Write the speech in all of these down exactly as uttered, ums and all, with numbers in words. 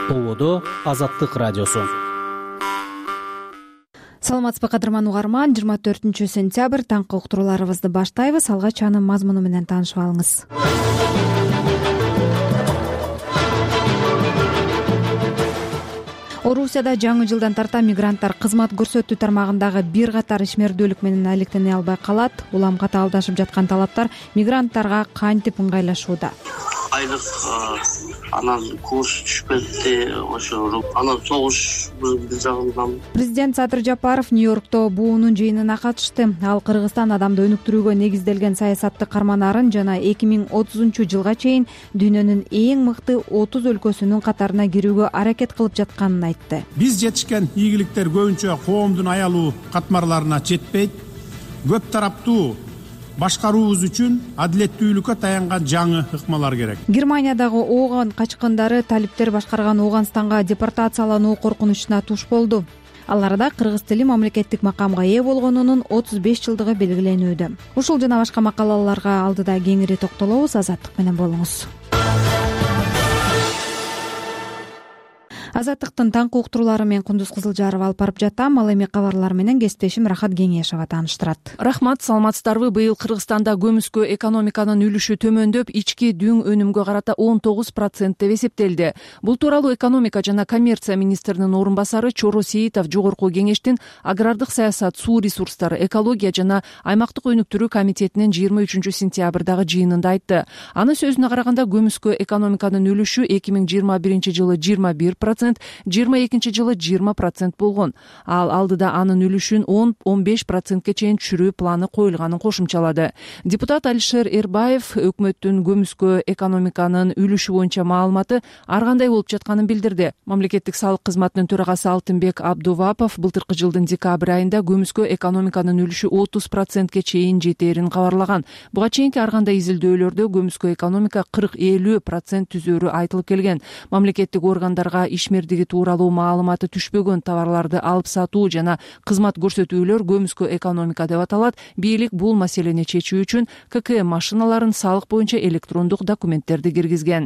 Ободо Азаттык радиосу. Саламатсызбы кадырман угарман, жыйырма төртүнчү сентябрь таңкы уктурууларыбызды баштайбыз. Алгач анын мазмуну менен таанышып алыңыз. Орусияда жаңы жылдан тарта мигранттар кызмат көрсөтүү тармагындагы бир катар ишмердүүлүк менен алектене албай калат. Уламга табылдашып жаткан талаптар мигранттарга кантип ыңгайлашууда? Айлык анан курс түшпөдү, ошо анан согуш бир жагынан. Президент Садыр Жапаров Нью-Йоркто буунун жыйынына катышты. Ал Кыргызстан адамды өнүктүрүүгө негизделген саясатты карманарын жана эки миң отузунчу жылга чейин дүйнөнүн эң мыкты отуз өлкөсүнүн катарына кирүүгө аракет кылып жатканын айтты. Биз жетишкен ийгиликтер көбүнчө коомдун аялуу катмарларына жетпейт. Көп тараптуу башкаруубуз үчүн адилеттүүлүккө таянган жаңы ыкмалар керек. Германиядагы ооган качкындары талиптер башкарган Ооганстанга депортациялануу коркунучуна туш болду. Аларда кыргыз тили мамлекеттик макамга ээ болгонунун отуз беш жылдыгы белгиленүүдө. Ушул жана башка макалаларга алдыда кеңири токтолобуз. Азаттык менен болуңуз. Азаттыктын таңкы уктуруулары менен Кундуз Кызылжарова алып барып жатам. Ал эми кабарлар менен кесиптешим Рахат Кеңешова тааныштырат. Рахмат, саламатсыздарбы? Быйыл Кыргызстанда көмүскө экономиканын үлүшү төмөндөп, ички дүң өнүмгө карата он тогуз процент деп эсептелди. Бул тууралуу экономика жана коммерция министринин орун басары Чоро Сейитов жогорку кеңештин агрардык саясат, суу ресурстары, экология жана аймактык өнүктүрүү комитетинин жыйырма үчүнчү сентябрдагы жыйынында айтты. Анын сөзүнө караганда, көмүскө экономиканын үлүшү эки миң жыйырма биринчи жылы жыйырма бир процент, жыйырма экинчи жылы жыйырма процент болгон. Ал алдыда анын үлүшүн он — он беш процентке чейин түшүрүү планы коюлганын кошумчалады. Депутат Алишер Эрбаев өкмөттүн көмүскө экономиканын үлүшү боюнча маалыматы ар кандай болуп жатканын билдирди. Мамлекеттик салык кызматынын төрагасы Алтынбек Абдувапов былтыркы жылдын декабрь айында көмүскө экономиканын үлүшү отуз процентке чейин жетээрин кабарлаган. Буга чейинки ар кандай изилдөөлөрдө көмүскө экономика кырк — элүү процент түзөөрү айтылып келген. Мамлекеттик органдарга ишмердиги тууралуу маалыматы түшпөгөн товарларды алып сатуу жана кызмат көрсөтүүлөр көмүскө экономика деп аталат. Бийлик бул маселени чечүү үчүн КК машиналарын салык боюнча электрондук документтерди киргизген.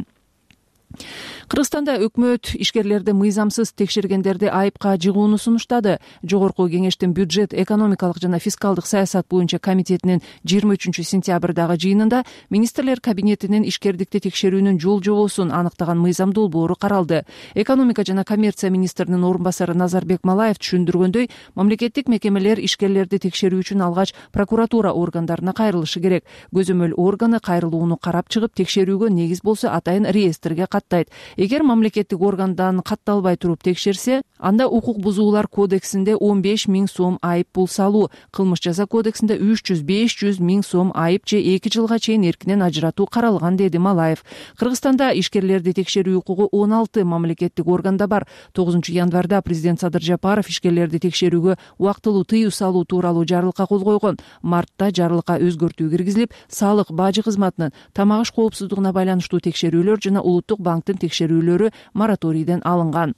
Кыргызстанда өкмөт ишкерлерди мыйзамсыз текшергендерди айыпка жыгууну сунуштады. Жогорку кеңештин бюджет, экономикалык жана фискалдык саясат боюнча комитетинин жыйырма үчүнчү сентябрдагы жыйынында министрлер кабинетинин ишкердикти текшерүүнүн жол жобосун аныктаган мыйзам долбоору каралды. Экономика жана коммерция министринин орун басары Назарбек Малаев түшүндүргөндөй, мамлекеттик мекемелер ишкерлерди текшерүү үчүн алгач прокуратура органдарына кайрылышы керек. Көзөмөл органы кайрылууну карап чыгып, текшерүүгө негиз болсо атайын реестрге каттайт. Эгер мамлекеттик органдан катталбай туруп текшерсе, анда укук бузуулар кодексинде он беш миң сом айып пул салуу, кылмыш жаза кодексинде үч жүз — беш жүз миң сом айып же эки жылга чейин эркинен ажыратуу каралган, деди Малаев. Кыргызстанда ишкерлерди текшерүү укугу он алты мамлекеттик органда бар. тогузунчу январда президент Садыр Жапаров ишкерлерди текшерүүгө убактылуу тыюу салуу тууралуу жарлыкка кол койгон. Мартта жарлыкка өзгөртүү киргизилип, салык, бажы кызматынын, тамак аш коопсуздугуна байланыштуу текшерүүлөр жана улуттук банктын текшерүүлөрү мораторийден алынган.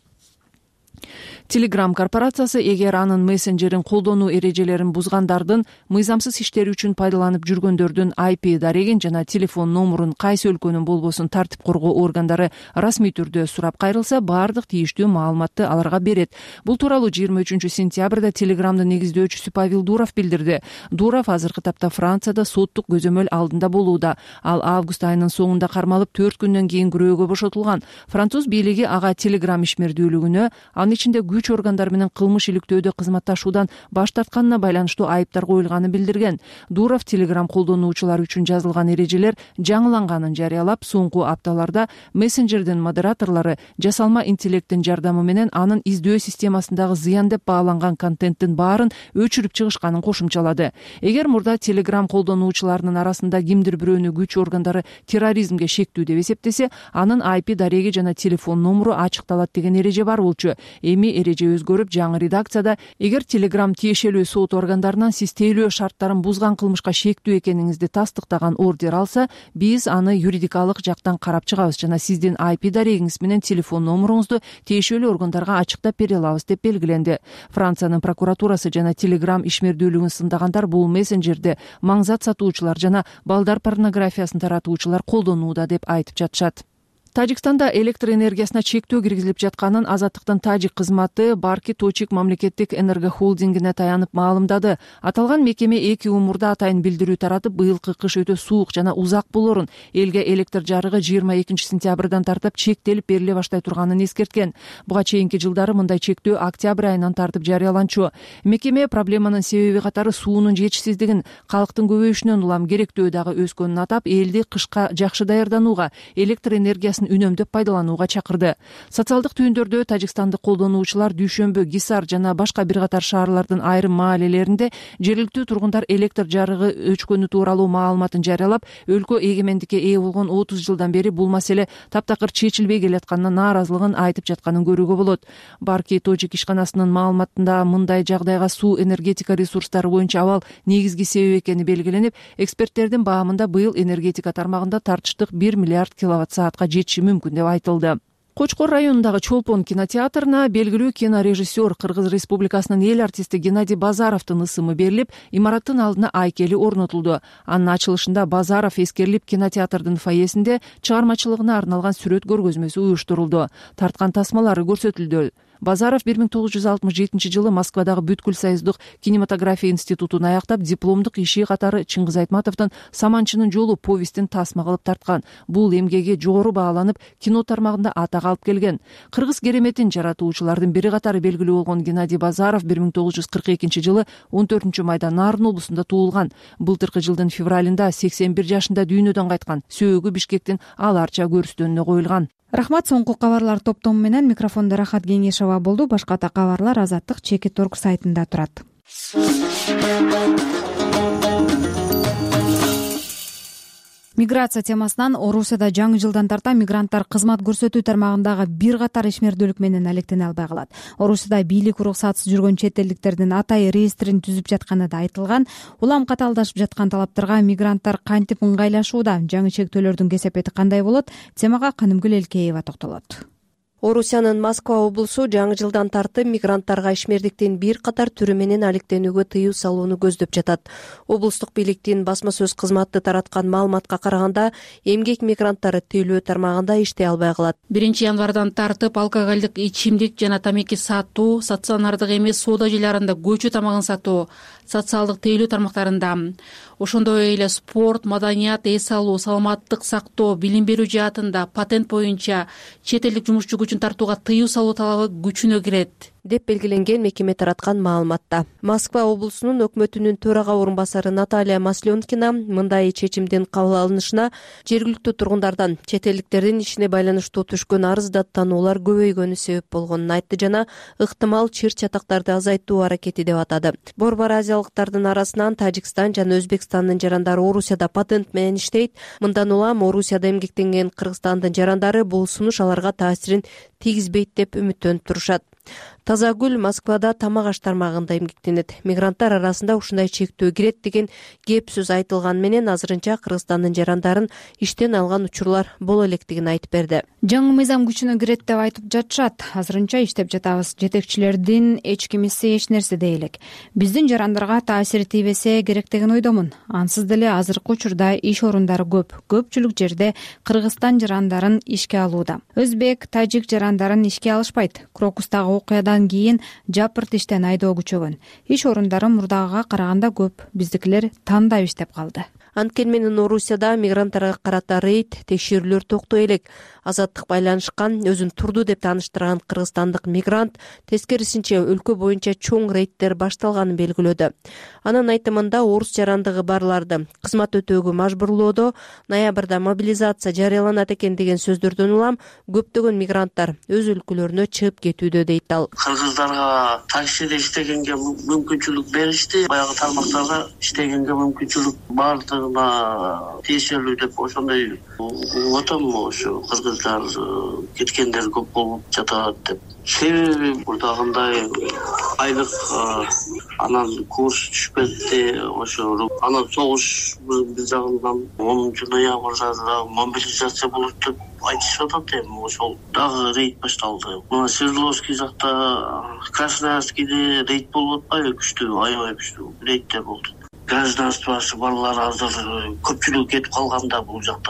Telegram корпорациясы эгер анын мессенджерин колдонуу эрежелерин бузгандардын, мыйзамсыз иштери үчүн пайдаланып жүргөндөрдүн ай пи дарегин жана телефон номурун кайсы өлкөнүн болбосун тартип коргоо органдары расмий түрдө сурап кайрылса, баардык тийиштүү маалыматты аларга берет. Бул тууралуу жыйырма үчүнчү сентябрда Telegramдын негиздөөчүсү Павел Дуров билдирди. Дуров азыркы тапта Францияда соттук көзөмөл алдында болууда. Ал август айынын соңунда кармалып, төрт күндөн кийин күрөөгө бошотулган. Француз бийлиги ага Telegram ишмердүүлүгүнө, анын ичинде күч органдары менен кылмыш иликтөөдө кызматташуудан баш тартканына байланыштуу айыптар коюлганын билдирген. Дуров Telegram колдонуучулар үчүн жазылган эрежелер жаңыланганын жарыялап, соңку апталарда мессенджердин модераторлору жасалма интеллекттин жардамы менен анын издөө системасындагы зыян деп бааланган контенттин баарын өчүрүп чыгышканын кошумчалады. Эгер мурда Telegram колдонуучуларынын арасында кимдир бирөөнү күч органдары терроризмге шектүү деп эсептесе, анын ай пи дареги жана телефон номуру ачыкталат деген эреже бар болчу. Эми эреже өзгөрүп, жаңы редакцияда эгер Telegram тиешелүү сот органдарынан сиз тейлөө шарттарын бузган кылмышка шектүү экениңизди тастыктаган ордер алса, биз аны юридикалык жактан карап чыгабыз жана сиздин ай пи дарегиңиз менен телефон номуруңузду тиешелүү органдарга ачыктап бере алабыз деп белгиленди. Франциянын прокуратурасы жана Telegram ишмердүүлүгүн сындагандар бул мессенджерди маңзат сатуучулар жана балдар порнографиясын таратуучулар колдонууда деп айтып жатышат. Тажикстанда электр энергиясына чектөө киргизилип жатканын Азаттыктын тажик кызматы Барки Точик мамлекеттик энергохолдингине таянып маалымдады. Аталган мекеме эки умурда атайын билдирүү таратып, быйылкы кыш өтө суук жана узак болорун, элге электр жарыгы жыйырма экинчи сентябрдан тартып чектелип бериле баштай турганын эскерткен. Буга чейинки жылдары мындай чектөө октябрь айынан тартып жарыяланчу. Мекеме проблеманын себеби катары суунун жетишсиздигин, калктын көбөйүшүнөн улам керектөө дагы өскөнүн атап, элди кышка жакшы даярданууга, электр энергиясын үнөмдөп пайдаланууга чакырды. Социалдык түйүндөрдө тажикстанды колдонуучулар Дүйшөмбү, Гисар жана башка бир катар шаарлардын айрым маалелеринде жергиликтүү тургундар электр жарыгы өчкөнү тууралуу маалыматын жарыялап, өлкө эгемендикке ээ болгон отуз жылдан бери бул маселе таптакыр чечилбей келатканына нааразылыгын айтып жатканын көрүүгө болот. Барки Точик ишканасынын маалыматында мындай жагдайга суу энергетика ресурстары боюнча абал негизги себеп экени белгиленип, эксперттердин баамында быйыл энергетика тармагында тартыштык бир миллиард киловатт саатка жетиши мүмкүн деп айтылды. Кочкор районундагы Чолпон кинотеатрына белгилүү кинорежиссер, Кыргыз Республикасынын эл артисти Геннадий Базаровдун ысымы берилип, имараттын алдына айкели орнотулду. Анын ачылышында Базаров эскерилип, кинотеатрдын фойесинде чыгармачылыгына арналган сүрөт көргөзмөсү уюштурулду. Тарткан тасмалары көрсөтүлдү. Базаров бир миң тогуз жүз алтымыш жетинчи жылы Москвадагы бүткүл союздук кинематография институтун аяктап, дипломдук иши катары Чыңгыз Айтматовдун Саманчынын жолу повестин тасма кылып тарткан. Бул эмгеги жогору бааланып, кино тармагында атак алып келген. Кыргыз кереметин жаратуучулардын бири катары белгилүү болгон Геннадий Базаров бир миң тогуз жүз кырк экинчи жылы он төртүнчү майда Нарын облусунда туулган. Былтыркы жылдын февралында сексен бир жашында дүйнөдөн кайткан. Сөөгү Бишкектин Аларча көрүстөнүнө коюлган. Рахмат. Соңку кабарлар топтому менен микрофондо Рахат Кеңешова болду. Башка да кабарлар Азаттык чекит точка орг сайтында турат. Миграция темасынан Орусияда жаңы жылдан тарта мигранттар кызмат көрсөтүү тармагындагы бир катар ишмердүүлүк менен алектене албай калат. Орусияда бийлик уруксатсыз жүргөн чет элдиктердин атайы реестрин түзүп жатканы да айтылган. Улам катаалдашып жаткан талаптарга мигранттар кантип ыңгайлашууда? Жаңы чектөөлөрдүн кесепети кандай болот? Темага Канымгүл Элкеева токтолот. Орусиянын Москва облусу жаңы жылдан тартып мигранттарга ишмердиктин бир катар түрү менен алектенүүгө тыюу салууну көздөп жатат. Облустук бийликтин басма сөз кызматы тараткан маалыматка караганда, эмгек мигранттары тыюлоо тармагында иштей албай калат. биринчи январдан тартып алкоголдук ичимдик жана тамеки сатуу, стационардык эмес соода жайларында көчө тамагын сатуу, социалдык тыюлоо тармактарында, ошондой эле спорт, маданият, эс алуу, саламаттык сактоо, билим берүү жаатында, патент боюнча чет элдик жумушчу күчүн тартууга тыюу салуу талабы күчүнө кирет деп белгиленген мекеме тараткан маалыматта. Москва облусунун өкмөтүнүн төрага орун басары Наталья Масленкина мындай чечимдин кабыл алынышына жергиликтүү тургундардан чет элдиктердин ишине байланыштуу түшкөн арыз даттануулар көбөйгөнү себеп болгонун айтты жана ыктымал чыр чатактарды азайтуу аракети деп атады. Борбор азиялыктардын арасынан Тажикстан жана Өзбекстандын жарандары Орусияда патент менен иштейт. Мындан улам Орусияда эмгектенген Кыргызстандын жарандары бул сунуш аларга таасирин тийгизбейт деп үмүттөнүп турушат. Тазагүл Москвада тамак аш тармагында эмгектенет. Мигранттар арасында ушундай чектөө кирет деген кеп сөз айтылган менен азырынча Кыргызстандын жарандарын иштен алган учурлар боло электигин айтып берди. Жаңы мыйзам күчүнө кирет деп айтып жатышат. Азырынча иштеп жатабыз. Жетекчилердин эч кимиси эч нерсе дей элек. Биздин жарандарга таасири тийбесе керек деген ойдомун. Ансыз деле азыркы учурда иш орундары көп. Көпчүлүк жерде Кыргызстан жарандарын ишке алууда. Өзбек, тажик жарандарын ишке алышпайт. Крокустагы окуядан кийин жапырт иштен айдоо күчөгөн. Иш орундары мурдагыга караганда көп. Биздикилер тандап иштеп калды. Анткени менен Орусияда мигранттарга карата рейд, текшерүүлөр токтой элек. Азаттык байланышкан, өзүн турду деп тааныштырган кыргызстандык мигрант тескерисинче өлкө боюнча чоң рейдтер башталганын белгилөөдө. Анын айтымында орус жарандыгы барларды кызмат өтөөгө мажбурлоодо ноябрда мобилизация жарыяланат экен деген сөздөрдөн улам көптөгөн мигранттар өз өлкөлөрүнө чыгып кетүүдө дейт ал. Кыргыздарга таксиде иштегенге мүмкүнчүлүк беришти, баягы тармактарга иштегенге мүмкүнчүлүк бардыгына тиешелүү деп ошондой отом ошо кыргыздар кеткендер көп болуп жатат деп. Себеби мурдагындай айлык анан курс түшпөдү, ошо анан согуш бир жагынан онунчу ноябрда мобилизация болот деп айтышып атат. Эми ошол дагы рейд башталды. Мына Свердловский жакта, Красноярскийде рейд болуп атпайбы, күчтүү, аябай күчтүү рейдтер болду. Гражданствосы барлар азыр көпчүлүк кетип калганда бул жактан.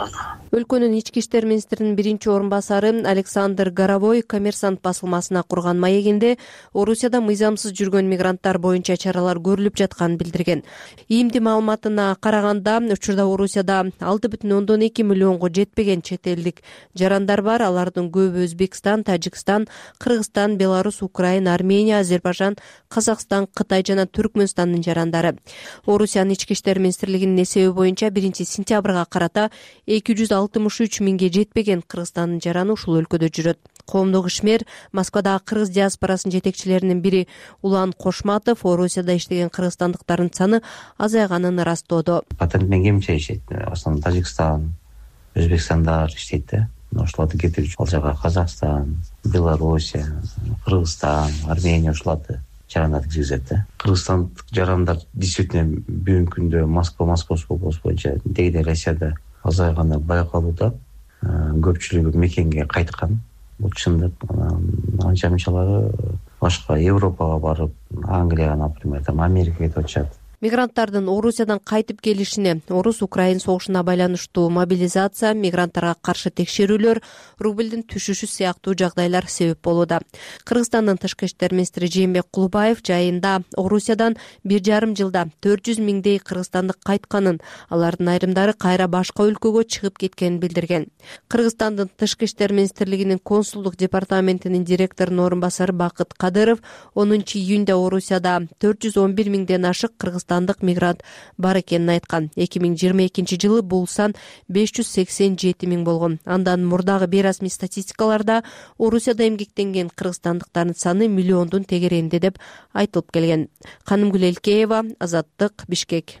Өлкөнүн ички иштер министринин биринчи орун басары Александр Горовой Коммерсант басылмасына курган маегинде Орусияда мыйзамсыз жүргөн мигранттар боюнча чаралар көрүлүп жатканын билдирген. ИИМдин маалыматына караганда учурда Орусияда алты бүтүн ондон эки миллионго жетпеген чет элдик жарандар бар. Алардын көбү Өзбекстан, Тажикстан, Кыргызстан, Беларусь, Украина, Армения, Азербайжан, Казакстан, Кытай жана Түркмөнстандын жарандары. Орусиянын ички иштер министрлигинин эсеби боюнча биринчи сентябрга карата эки жүз алтымыш үч миңге жетпеген Кыргызстандын жараны ушул өлкөдө жүрөт. Коомдук ишмер Москвадагы кыргыз диаспорасынын жетекчилеринин бири Улан Кошматов Орусияда иштеген кыргызстандыктардын саны азайганын ырастоодо. Патентмен кемче иштейт. Основном Тажикстан, Өзбекстандар иштейт да. Ошолорду кетирип, ал жака Казакстан, Белоруссия, Кыргызстан, Армения ошолорду жарандар киргизет да. Кыргызстандык жарандар действительно бүгүнкү күндө Москва, Московский область боюнча дегиде Россияда азайганы байкалууда. Көпчүлүгү мекенге кайткан. Бул чындык. Анча мынчалары башка Европага барып, Англияга, например, там Америкага кетип атышат. Мигранттардын Орусиядан кайтып келишине Орус-Украин согушуна байланыштуу мобилизация, мигранттарга каршы текшерүүлөр, рубльдин түшүшү сыяктуу жагдайлар себеп болууда. Кыргызстандын тышкы иштер министри Жээнбек Кулубаев жайында Орусиядан бир жарым жылда төрт жүз миңдей кыргызстандык кайтканын, алардын айрымдары кайра башка өлкөгө чыгып кеткенин билдирген. Кыргызстандын тышкы иштер министрлигинин консулдук департаментинин директорунун орун басары Бакыт Кадыров онунчу июнда Орусияда төрт жүз он бир миңден ашык кыргызстандык мигрант бар экенин айткан. эки миң жыйырма экинчи жылы бул сан беш жүз сексен жети миң болгон. Андан мурдагы бейрасмий статистикаларда Орусияда эмгектенген кыргызстандыктардын саны миллиондун тегерегинде деп айтылып келген. Канымгүл Элкеева, Азаттык, Бишкек.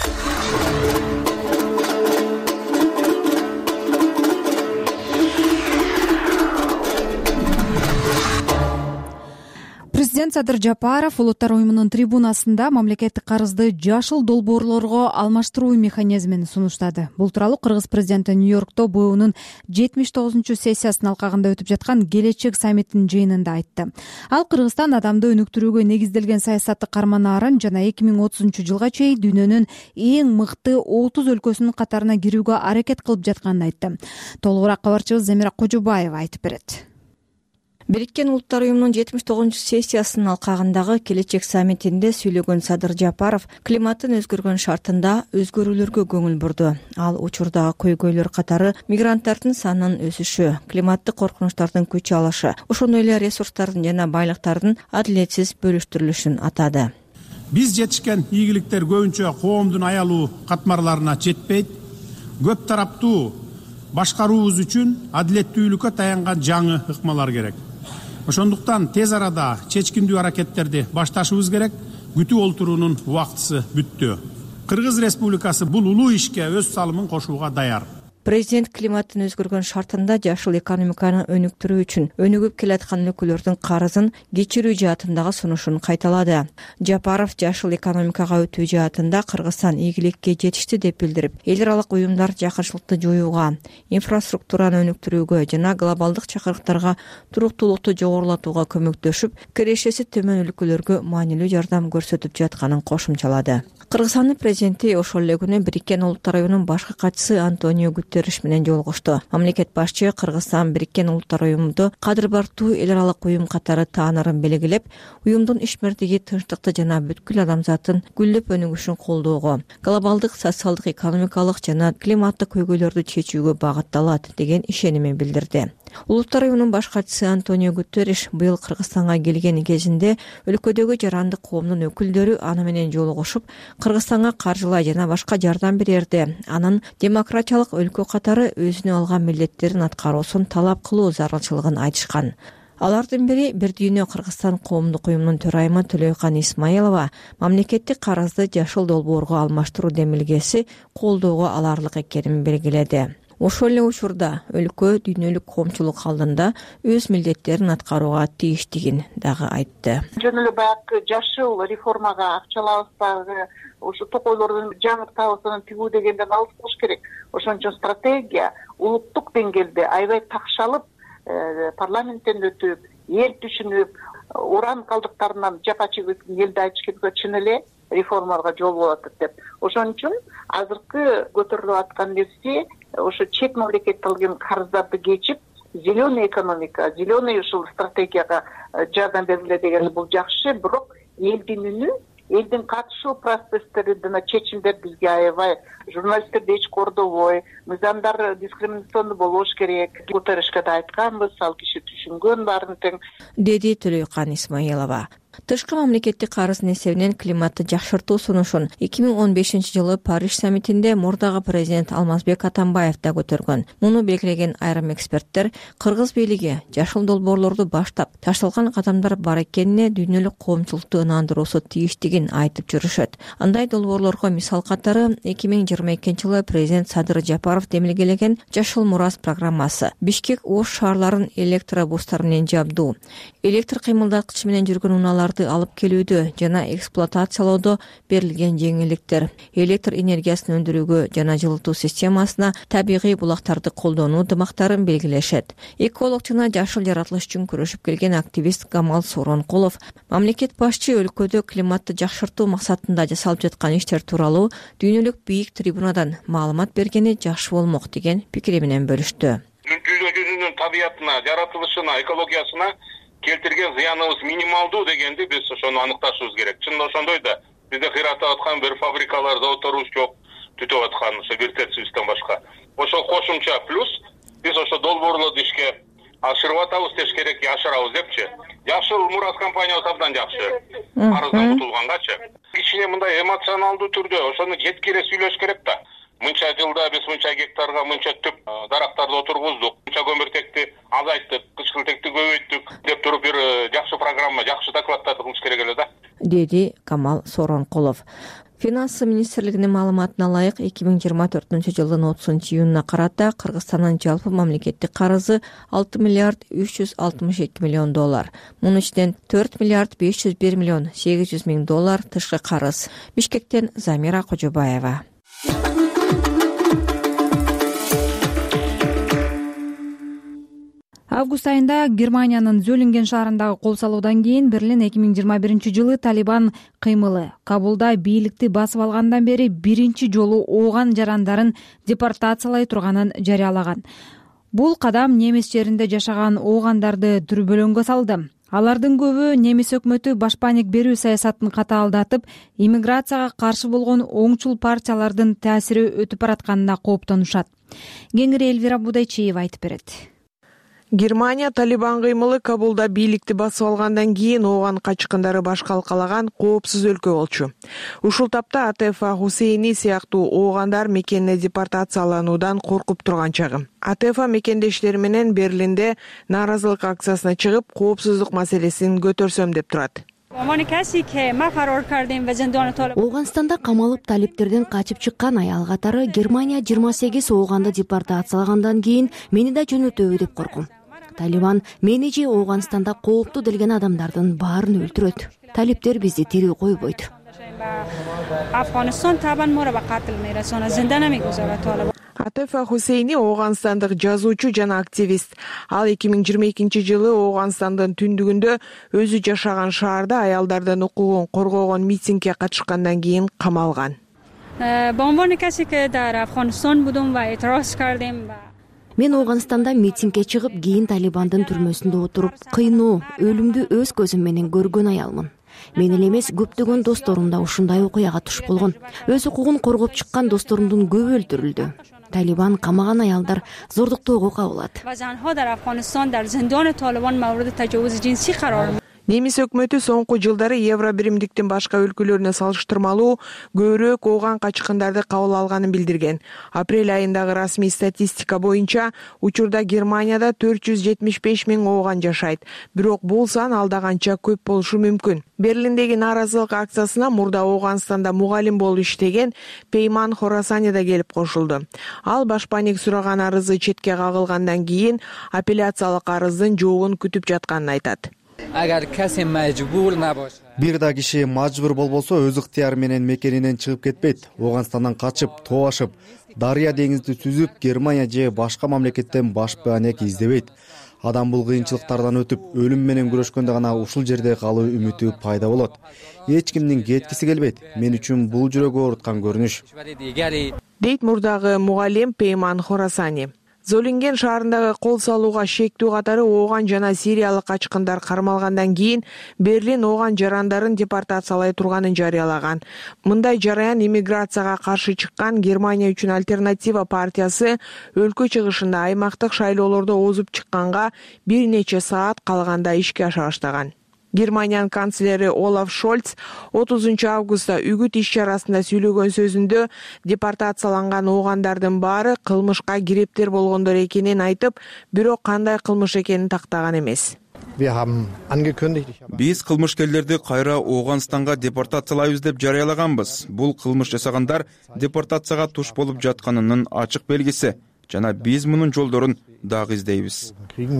Президент Садыр Жапаров улуттар уюмунун трибунасында мамлекеттик карызды жашыл долбоорлорго алмаштыруу механизмин сунуштады. Бул тууралуу Кыргыз президенти Нью-Йоркто Б Унун жетимиш тогузунчу сессиясынын алкагында өтүп жаткан Келечек саммитинин жыйынында айтты. Ал Кыргызстан адамды өнүктүрүүгө негизделген саясатты карманаарын жана эки миң отузунчу жылга чейин дүйнөнүн эң мыкты отуз өлкөсүнүн катарына кирүүгө аракет кылып жатканын айтты. Толугураак кабарчыбыз Замира Кожобаева айтып берет. Бириккен Улуттар уюмунун жетимиш тогузунчу сессиясынын алкагындагы Келечек саммитинде сүйлөгөн Садыр Жапаров климаттын өзгөргөн шартында өзгөрүүлөргө көңүл бурду. Ал учурдагы көйгөйлөр катары мигранттардын санынын өсүшү, климаттык коркунучтардын күч алышы, ошондой эле ресурстардын жана байлыктардын адилетсиз бөлүштүрүлүшүн атады. Биз жетишкен ийгиликтер көбүнчө коомдун аялуу катмарларына жетпейт. Көп тараптуу башкаруубуз үчүн адилеттүүлүккө таянган жаңы ыкмалар керек. Ошондуктан тез арада чечкиндүү аракеттерди башташыбыз керек. Күтүп олтуруунун убактысы бүттү. Кыргыз Республикасы бул улуу ишке өз салымын кошууга даяр. Президент климаттын өзгөргөн шартында жашыл экономиканы өнүктүрүү үчүн өнүгүп келаткан өлкөлөрдүн карызын кечирүү жаатындагы сунушун кайталады. Жапаров жашыл экономикага өтүү жаатында Кыргызстан ийгиликке жетишти деп билдирип, эл аралык уюмдар жакынчылыкты жоюуга, инфраструктураны өнүктүрүүгө жана глобалдык чакырыктарга туруктуулукту жогорулатууга көмөктөшүп, кирешеси төмөн өлкөлөргө маанилүү жардам көрсөтүп жатканын кошумчалады. Кыргызстандын президенти ошол эле күнү Бириккен Улуттар уюмунун башкы катчысы Антонио Гутерриш менен жолугушту. Мамлекет башчы Кыргызстан Бириккен Улуттар уюмунда кадыр бартуу эл аралык уюм катары таанырын белгилеп, уюмдун ишмердиги тынчтыкты жана бүткүл адамзаттын гүлдөп өнүгүшүн колдоого, глобалдык социалдык, экономикалык жана климаттык көйгөйлөрдү чечүүгө багытталат деген ишенимин билдирди. Улуттар уюмунун баш катчысы Антонио Гутерриш быйыл Кыргызстанга келген кезинде өлкөдөгү жарандык коомдун өкүлдөрү аны менен жолугушуп, Кыргызстанга каржылай жана башка жардам берерди. Анын демократиялык өлкө катары өзүнө алган милдеттерин аткаруусун талап кылуу зарылчылыгын айтышкан. Алардын бири Бир дүйнө Кыргызстан коомдук уюмунун төрайымы Төлөйкан Исмаилова мамлекеттик карызды жашыл долбоорго алмаштыруу демилгеси колдоого аларлык экенин белгиледи. Ошол эле учурда өлкө дүйнөлүк коомчулук алдында өз милдеттерин аткарууга тийиштигин дагы айтты. Жөн эле баягы жашыл реформага акчалабыздагы ошо токойлордун жаңыртабызын тигүү дегенден алыс болуш керек. Ошон үчүн стратегия улуттук деңгээлде аябай такшалып, парламенттен өтүп, эл түшүнүп, уран калдыктарынан жапа чегип элди айтыш керек, чын эле реформаларга жол болот деп. Ошон үчүн азыркы көтөрүлүп аткан нерсе ошо чет мамлекетте алган карыздарды кечип зеленый экономика, зеленый ушул стратегияга жардам бергиле деген бул жакшы, бирок элдин үнү, элдин катышуу процесстери жана чечимдер бизге аябай, журналисттерди эч кордобой, мыйзамдар дискриминациондуу болбош керек. Гутеррешке да айтканбыз, ал киши түшүнгөн баарын тең, деди Төлөйкан Исмаилова. Тышкы мамлекеттик карыздын эсебинен климатты жакшыртуу сунушун эки миң он бешинчи жылы Париж саммитинде мурдагы президент Алмазбек Атамбаев да көтөргөн. Муну белгилеген айрым эксперттер кыргыз бийлиги жашыл долбоорлорду баштап, ташталган кадамдар бар экенине дүйнөлүк коомчулукту ынандыруусу тийиштигин айтып жүрүшөт. Андай долбоорлорго мисал катары эки миң жыйырма экинчи жылы президент Садыр Жапаров демилгелеген Жашыл Мурас программасы, Бишкек Ош шаарларын электробустар менен жабдуу, электр кыймылдаткыч менен жүргөн унаалар алып келүүдө жана эксплуатациялоодо берилген жеңилдиктер, электр энергиясын өндүрүүгө жана жылытуу системасына табигый булактарды колдонуу дымактарын белгилешет. Эколог жана жашыл жаратылыш үчүн күрөшүп келген активист Камал Соронкулов мамлекет башчы өлкөдө климатты жакшыртуу максатында жасалып жаткан иштер тууралуу дүйнөлүк бийик трибунадан маалымат бергени жакшы болмок деген пикири менен бөлүштү. Дүнү жүзүнүн табиятына, жаратылышына, экологиясына келтирген зыяныбыз минималдуу дегенди биз ошону аныкташыбыз керек. Чынында ошондой да бизде кыйратып аткан бир фабрикалар, заводторубуз жок, түтүп аткан ошо бир тетсибизден башка. Ошол кошумча плюс биз ошо долбоорлорду ишке ашырып атабыз деш керек, ашырабыз депчи. Жашыл Мурас компаниясы абдан жакшы. Карыздан кутулгангачы. Кичине мындай эмоционалдуу түрдө ошону жеткире сүйлөш керек да. Мынча жылда биз мынча гектарга мынча түп дарактарды отургуздук, мынча көмүртекти азайттык, кычкылтекти көбөйттүк деп туруп бир жакшы программа, жакшы докладдарды кылыш керек эле да, деди Камал Соронкулов. Финансы министрлигинин маалыматына ылайык эки миң жыйырма төртүнчү жылдын отузунчу июнуна карата Кыргызстандын жалпы мамлекеттик карызы алты миллиард үч жүз алтымыш эки миллион доллар. Мунун ичинен төрт миллиард беш жүз бир миллион сегиз жүз миң доллар тышкы карыз. Бишкектен Замира Кожобаева. Август айында Германиянын Зөлинген шаарындагы кол салуудан кийин Берлин эки миң жыйырма биринчи жылы Талибан кыймылы Кабулда бийликти басып алгандан бери биринчи жолу ооган жарандарын депортациялай турганын жарыялаган. Бул кадам немис жеринде жашаган оогандарды дүрбөлөңгө салды. Алардын көбү немис өкмөтү башпаанек берүү саясатын катаалдатып, иммиграцияга каршы болгон оңчул партиялардын таасири өтүп баратканына кооптонушат. Кеңири Элвира Будайчиева айтып берет. Германия Талибан кыймылы Кабулда бийликти басып алгандан кийин ооган качкындары баш калкалаган коопсуз өлкө болчу. Ушул тапта Атефа Хусейни сыяктуу оогандар мекенине депортациялануудан коркуп турган чагы. Атефа мекендештери менен Берлинде нааразылык акциясына чыгып, коопсуздук маселесин көтөрсөм деп турат. Ооганстанда камалып талиптерден качып чыккан аял катары Германия жыйырма сегиз ооганды депортациялагандан кийин мени да жөнөтөбү деп коркум. Талибан мени же Ооганстанда кооптуу делген адамдардын баарын өлтүрөт. Талиптер бизди тирүү койбойт. Атефа Хусейни Ооганстандык жазуучу жана активист. Ал эки миң жыйырма экинчи жылы Ооганстандын түндүгүндө өзү жашаган шаарда аялдардын укугун коргогон митингге катышкандан кийин камалган. Мен Ооганстанда митингге чыгып, кийин Талибандын түрмөсүндө отуруп, кыйноо, өлүмдү өз көзүм менен көргөн аялмын. Мен эле эмес, көптөгөн досторум да ушундай окуяга туш болгон. Өз укугун коргоп чыккан досторумдун көбү өлтүрүлдү. Талибан камаган аялдар зордуктоого кабылат. Немис өкмөтү соңку жылдары Евро биримдиктин башка өлкөлөрүнө салыштырмалуу көбүрөөк ооган качкындарды кабыл алганын билдирген. Апрель айындагы расмий статистика боюнча учурда Германияда төрт жүз жетимиш беш миң ооган жашайт. Бирок бул сан алда канча көп болушу мүмкүн. Берлиндеги нааразылык акциясына мурда Ооганстанда мугалим болуп иштеген Пейман Хорасани да келип кошулду. Ал башпаанек сураган арызы четке кагылгандан кийин апелляциялык арыздын жообун күтүп жатканын айтат. Бир да киши мажбур болбосо өз ыктыяры менен мекенинен чыгып кетпейт. Ооганстандан качып, тоо ашып, Дарыя деңизди сүзүп, Германия же башка мамлекеттен башпаанек издебейт. адам бул кыйынчылыктардан өтүп өлүм менен күрөшкөндө гана ушул жерде калуу үмүтү пайда болот. Эч кимдин кеткиси келбейт. Мен үчүн бул жүрөгү ооруткан көрүнүш, дейт мурдагы мугалим Пейман Хорасани. Золинген шаарындагы кол салууга шектүү катары ооган жана сириялык качкындар кармалгандан кийин Берлин ооган жарандарын депортациялай турганын жарыялаган. Мындай жараян иммиграцияга каршы чыккан Германия үчүн альтернатива партиясы өлкө чыгышында аймактык шайлоолордо озуп чыкканга бир нече саат калганда ишке аша баштаган. Германиянын канцлери Олаф Шольц отузунчу августта үгүт иш чарасында сүйлөгөн сөзүндө депортацияланган оогандардын баары кылмышка кирептер болгондор экенин айтып, бирок кандай кылмыш экенин тактаган эмес. Биз кылмышкерлерди кайра Ооганстанга депортациялайбыз деп жарыялаганбыз. Бул кылмыш жасагандар депортацияга туш болуп жатканынын ачык белгиси. Жана биз мунун жолдорун дагы издейбиз.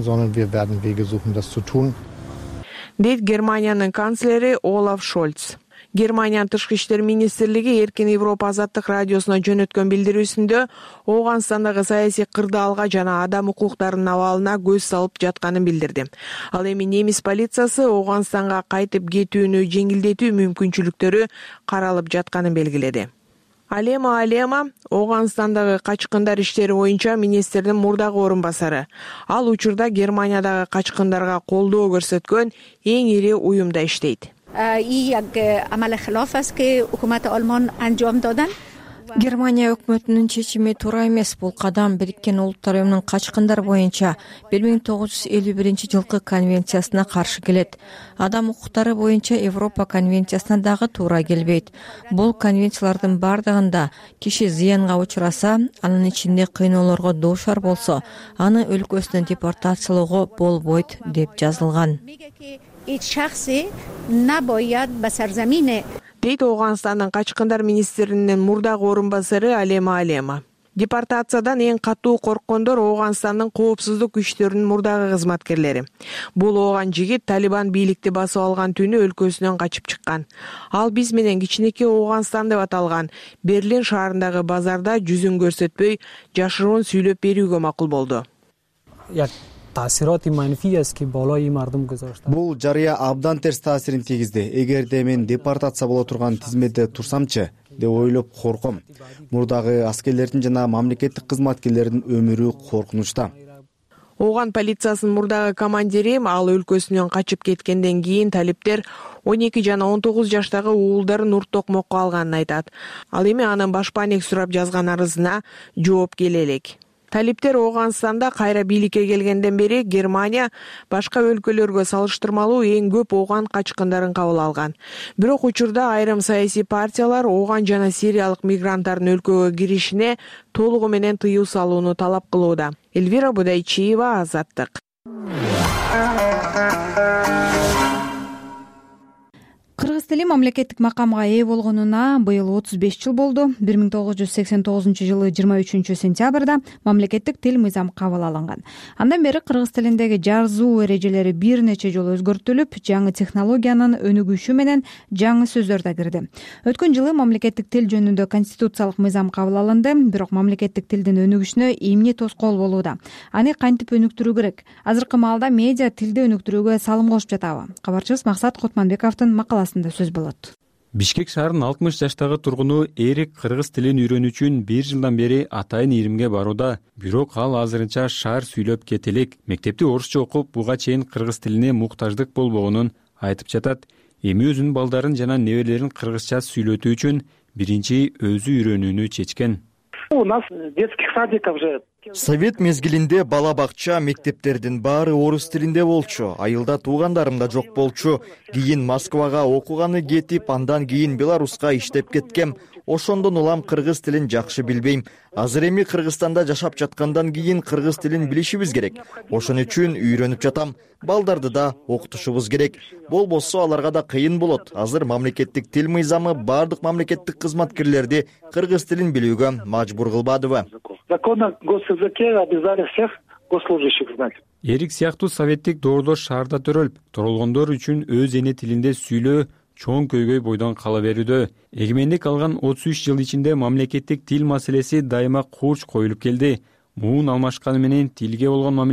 Дейт Германиянын канцлери Олаф Шольц. Германиянын тышкы иштер министрлиги Эркин Европа азаттык радиосуна жөнөткөн билдирүүсүндө Ооганстандагы саясий кырдаалга жана адам укуктарынын абалына көз салып жатканын билдирди. Ал эми немис полициясы Ооганстанга кайтып кетүүнү жеңилдетүү мүмкүнчүлүктөрү каралып жатканын белгиледи. Алема Алема Ооганстандагы качкындар иштери боюнча министрдин мурдагы орун басары. Ал учурда Германиядагы качкындарга колдоо көрсөткөн эң ири уюмда иштейт. Германия өкмөтүнүн чечими туура эмес. Бул кадам Бириккен Улуттар уюмунун качкындар боюнча бир миң тогуз жүз элүү биринчи жылкы конвенциясына каршы келет. Адам укуктары боюнча Европа конвенциясына дагы туура келбейт. Бул конвенциялардын бардыгында киши зыянга учураса, анын ичинде кыйноолорго дуушар болсо, аны өлкөсүнө депортациялоого болбойт деп жазылган. Дейт Ооганстандын качкындар министринин мурдагы орун басары Алема Алема. Депортациядан эң катуу корккондор Ооганстандын коопсуздук күчтөрүнүн мурдагы кызматкерлери. Бул ооган жигит Талибан бийликти басып алган түнү өлкөсүнөн качып чыккан. Ал биз менен кичинекей Ооганстан деп аталган Берлин шаарындагы базарда жүзүн көрсөтпөй жашыруун сүйлөп берүүгө макул болду. Бул жарыя абдан терс таасирин тийгизди. Эгерде мен депортация боло турган тизметте турсамчы деп ойлоп корком. Мурдагы аскерлердин жана мамлекеттик кызматкерлердин өмүрү коркунучта. Ооган полициясынын мурдагы командири ал өлкөсүнөн качып кеткенден кийин талиптер он эки жана он тогуз жаштагы уулдарын урт токмокко алганын айтат. Ал эми анын башпаанек сурап жазган арызына жооп келе элек. Талиптер Ооганстанда кайра бийликке келгенден бери Германия башка өлкөлөргө салыштырмалуу эң көп ооган качкындарын кабыл алган. Бирок учурда айрым саясий партиялар ооган жана сириялык мигранттардын өлкөгө киришине толугу менен тыюу салууну талап кылууда. Эльвира Будайчиева, Азаттык. Кыргыз тили мамлекеттик макамга ээ болгонуна быйыл отуз беш жыл болду. бир миң тогуз жүз сексен тогузунчу жылы жыйырма үчүнчү сентябрда мамлекеттик тил мыйзам кабыл алынган. Андан бери кыргыз тилиндеги жазуу эрежелери бир нече жолу өзгөртүлүп, жаңы технологиянын өнүгүшү менен жаңы сөздөр да кирди. Өткөн жылы мамлекеттик тил жөнүндө конституциялык мыйзам кабыл алынды, бирок мамлекеттик тилдин өнүгүшүнө эмне тоскоол болууда? Аны кантип өнүктүрүү керек? Азыркы маалда медиа тилди өнүктүрүүгө салым кошуп жатабы? Кабарчыбыз Максат Кутманбековдун макаласында сөз болот. Бишкек шаарынын алтымыш жаштагы тургуну Эрик кыргыз тилин үйрөнүү үчүн бир жылдан бери атайын иримге барууда. Бирок ал азырынча шаар сүйлөп кете элек. Мектепти орусча окуп, буга чейин кыргыз тилине муктаждык болбогонун айтып жатат. Эми өзүнүн балдарын жана неберелерин кыргызча сүйлөтүү үчүн биринчи өзү үйрөнүүнү чечкен. У нас детских садиков же Совет мезгилинде бала бакча, мектептердин баары орус тилинде болчу. Айылда туугандарым да жок болчу. Кийин Москвага окуганы кетип, андан кийин Беларуска иштеп кеткем. Ошондон улам кыргыз тилин жакшы билбейм. Азыр эми Кыргызстанда жашап жаткандан кийин кыргыз тилин билишибиз керек. Ошон үчүн үйрөнүп жатам. Балдарды да окутушубуз керек. Болбосо аларга да кыйын болот. Азыр мамлекеттик тил мыйзамы бардык мамлекеттик кызматкерлерди кыргыз тилин билүүгө мажбур кылбадыбы? Закон о госязыке обязали всех госслужащих знать. Эрик сыяктуу советтик доордор шаарда төрөлүп, торолгондор үчүн өз эне тилинде сүйлөө чоң көйгөй бойдон кала берүүдө. Эгемендик алган отуз үч жыл ичинде мамлекеттик тил маселеси дайыма курч коюлуп келди. Муун алмашканы менен тилге болгон мамиле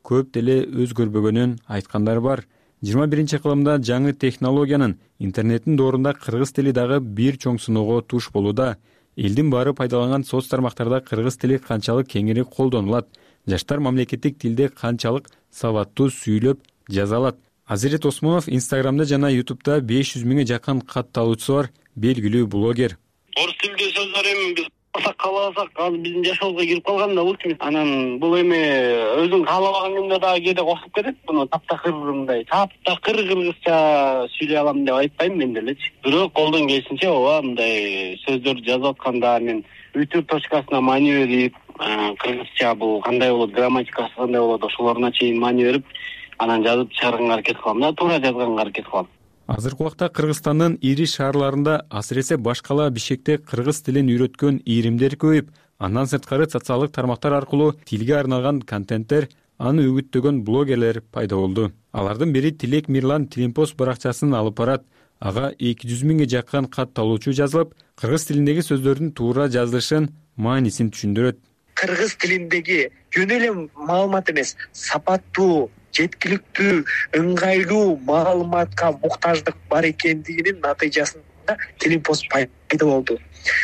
көп деле өзгөрбөгөнүн айткандар бар. жыйырма биринчи кылымда жаңы технологиянын, интернеттин доорунда кыргыз тили дагы бир чоң сыноого туш болууда. Элдин баары пайдаланган соц тармактарда кыргыз тили канчалык кеңири колдонулат, жаштар мамлекеттик тилде канчалык сабаттуу сүйлөп жаза алат. Азирет Осмонов Инстаграмда жана Ютубда беш жүз миңге жакын катталуучусу бар белгилүү блогер. Орус тилдүү сөздөр эми биз кааласак азыр биздин жашообузга кирип калган да болчу. Анан бул эми өзүң каалабаган күндө дагы кээде кошуп кетет. Буну таптакыр мындай таптакыр кыргызча сүйлөй алам деп айтпайм мен делечи. Бирок колдон келишинче ооба мындай сөздөрдү жазып атканда мен үтүр точкасына маани берип, кыргызча бул кандай болот, грамматикасы кандай болот, ошолоруна чейин маани берип, анан жазып чыгарганга аракет кылам да, туура жазганга аракет кылам. Азыркы убакта Кыргызстандын ири шаарларында, асыресе Башкала, Бишкекте кыргыз тилин үйрөткөн ийримдер көбөйүп, андан сырткары социалдык тармактар аркылуу тилге арналган контенттер, аны үгүттөгөн блогерлер пайда болду. Алардын бири Тилек Мирлан Тилимпост баракчасын алып барат. Ага эки жүз миңге жакын катталуучу жазылып, кыргыз тилиндеги сөздөрдүн туура жазылышын, маанисин түшүндүрөт. Кыргыз тилиндеги жөн эле маалымат эмес, сапаттуу, жеткиликтүү, ыңгайлуу маалыматка муктаждык бар экендигинин натыйжасында Тилимпост пайда болду.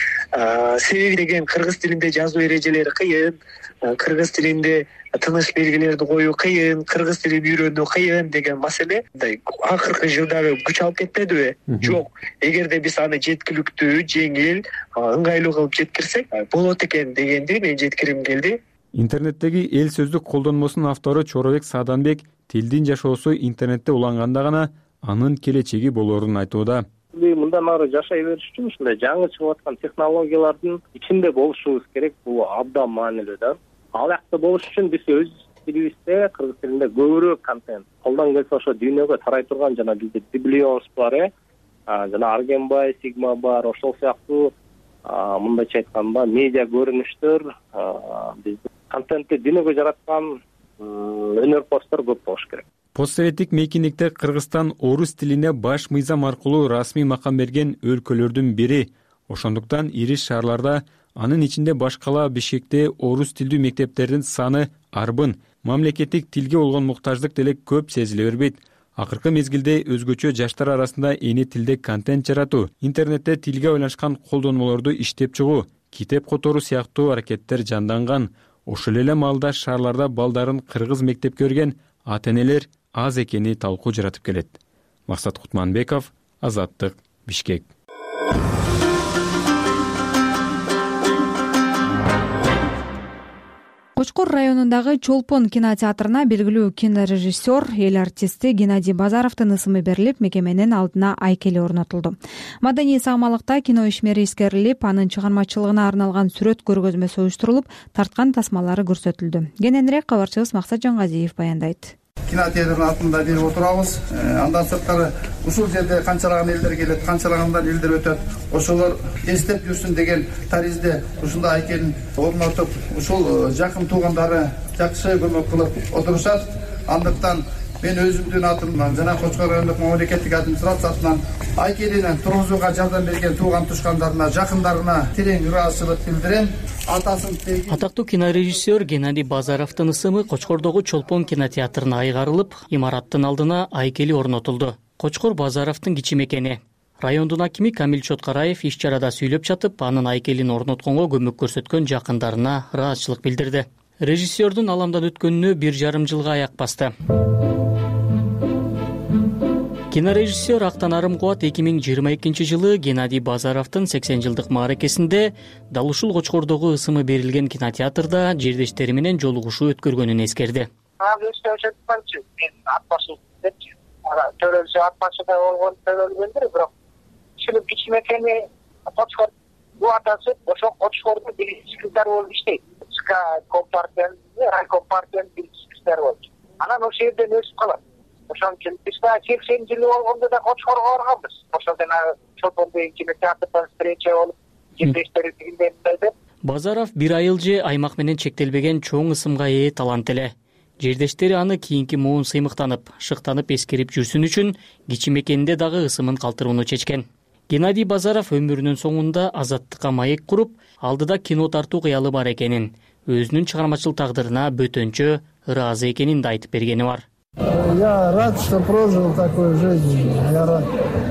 Себеби деген кыргыз тилинде жазуу эрежелери кыйын, кыргыз тилинде тыныш белгилерди коюу кыйын, кыргыз тилин үйрөнүү кыйын деген маселе акыркы жылдары күч алып кетпедиби? Жок. Эгерде биз аны жеткиликтүү, жеңил, ыңгайлуу кылып жеткирсек болот экен дегенди мен жеткирим келди. Интернеттеги эл сөздүк колдонмосунун автору Чоробек Сааданбек тилдин жашоосу интернетте уланганда гана анын келечеги болоорун айтууда. Мындан ары жашай бериш үчүн ушундай жаңы чыгып аткан технологиялардын ичинде болушубуз керек. Бул абдан маанилүү да. Ал жакта болуш үчүн биз өз тилибизде, кыргыз тилинде көбүрөөк контент, колдон келсе ошо дүйнөгө тарай турган жана бизде Библионс бар, э, жана Аргенбай, Сигма бар, ошол сыяктуу мындайча айтканда медиа көрүнүштөр, биздин контентти дүйнөгө жараткан өнөрпоздор көп болуш керек. Постсоветтик мейкиндикте Кыргызстан орус тилине баш мыйзам аркылуу расмий макам берген өлкөлөрдүн бири. Ошондуктан ири шаарларда, анын ичинде Башкала, Бишкекте орус тилдүү мектептердин саны арбын, мамлекеттик тилге болгон муктаждык деле көп сезиле бербейт. Акыркы мезгилде өзгөчө жаштар арасында эни тилде контент жаратуу, интернетте тилге байланышкан колдонмолорду иштеп чыгуу, китеп которуу сыяктуу аракеттер жанданган. Ошол эле маалда шаарларда балдарын кыргыз мектепке берген ата-энелер аз экени талкуу жаратып келет. Максат Кутманбеков, Азаттык, Бишкек. Кочкор районундагы Чолпон кинотеатрына белгилүү кинорежиссер, эл артисти Геннадий Базаровдун ысымы берилип, мекеменин алдына айкели орнотулду. Маданий саамалыкта кино ишмери эскерилип, анын чыгармачылыгына арналган сүрөт көргөзмөсү уюштурулуп, тарткан тасмалары көрсөтүлдү. Кененирээк кабарчыбыз Максат Жангазиев баяндайт. Кинотеатрдын артында берип отурабыз. Андан сырткары ушул жерде канчалаган элдер келет, канчалагандан элдер өтөт. Ошолор эстеп жүрсүн деген таризде ушундай айкелин орнотуп, ушул жакын туугандары жакшы көмөк кылып отурушат. Андыктан мен өзүмдүн атымдан жана Кочкор райондук мамлекеттик администрация атынан айкелини тургузууга жардам берген тууган тушкандарына, жакындарына терең ыраазычылык билдирем. Атактуу кинорежиссер Геннадий Базаровдун ысымы Кочкордогу Чолпон кинотеатрына айгарылып, имараттын алдына айкели орнотулду. Кочкор Базаровдун кичи мекени. Райондун акими Камил Чоткараев иш чарада сүйлөп жатып, анын айкелин орнотконго көмөк көрсөткөн жакындарына ыраазычылык билдирди. Режиссердун аламдан өткөнүнө бир жарым жылга аяк басты. Кинорежиссер Актанарым Кубат эки миң жыйырма экинчи жылы Геннадий Базаровдун сексен жылдык мааракесинде дал ушул Кочкордогу ысымы берилген кинотеатрда жердештери менен жолугушуу өткөргөнүн эскерди. Төрөлсө атмашыда болгон төрөлгөндүр, бирок ушул кичи мекени Кочкор буатасы ошо Кочкордун билгичиликтер болуп иштейт. СК компартиянын, райком партиянын билгичиликтери болчу. Анан ошол жерден өсүп калат. Ошон үчүн биз да сексен жылы болгондо да Кочкорго барганбыз. Ошол жана Чолпондогу кинотеатрдан встреча болуп, жерлештери тигиндей деп. Базаров бир айыл же аймак менен чектелбеген чоң ысымга ээ талант эле. Жердештери аны кийинки муун сыймыктанып, шыктанып эскерип жүрсүн үчүн кичи мекенинде дагы ысымын калтырууну чечкен. Геннадий Базаров өмүрүнүн соңунда азаттыкка маек куруп, алдыда кино тартуу кыялы бар экенин, өзүнүн чыгармачыл тагдырына бөтөнчө ыраазы экенин да айтып бергени бар. Я рад, что прожил такую жизнь. Я рад.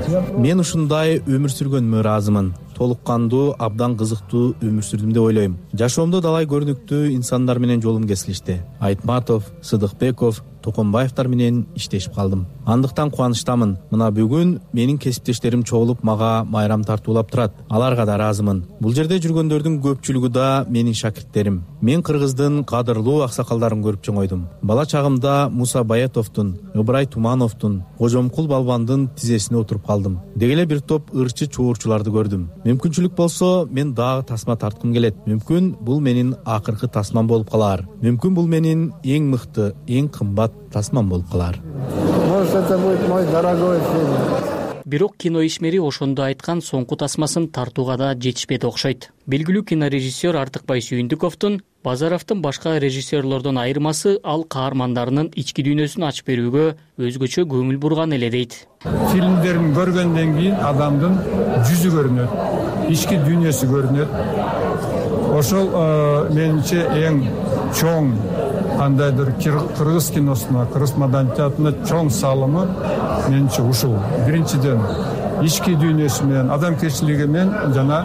Мен ушундай өмүр сүргөнүмө ыраазымын. Толук кандуу, абдан кызыктуу өмүр сүрдүм деп ойлойм. Жашоомдо далай көрүнүктүү инсандар менен жолум кесилишти. Айтматов, Сыдыкбеков, Токонбаевтар менен иштешип калдым. Андыктан кубанычтамын. Мына бүгүн менин кесиптештерим чогулуп мага майрам тартуулап турат. Аларга да ыраазымын. Бул жерде жүргөндөрдүн көпчүлүгү да менин шакирттерим. Мен Кыргыздын кадырлуу аксакалдарын көрүп чоңойдум. Бала чагымда Муса Баятовдун, Ыбырай Тумановдун, Кожомкул Балбандын тизесине отуруп калдым. Деги эле бир топ ырчы чуурчуларды көрдүм. Мүмкүнчүлүк болсо, мен дагы тасма тарткым келет. Мүмкүн бул менин акыркы тасмам болуп калар. Мүмкүн бул менин эң мыкты, эң кымбат тасмам болуп калар. Может, это будет мой дорогой фильм. Бирок кино ишмери ошондо айткан соңку тасмасын тартууга да жетишпеди окшойт. Белгилүү кинорежиссер Артыкбай Сүйүндүковдун Базаровдун башка режиссерлордон айырмасы ал каармандарынын ички дүйнөсүн ачып берүүгө өзгөчө көңүл бурган эле дейт. Фильмдерин көргөндөн кийин адамдын жүзү көрүнөт, ички дүйнөсү көрүнөт. Ошол менимче эң чоң кандайдыр кыргыз киносуна, кыргыз маданиятына чоң салымы менимче ушул. Биринчиден ички дүйнөсү менен, адамгерчилиги менен жана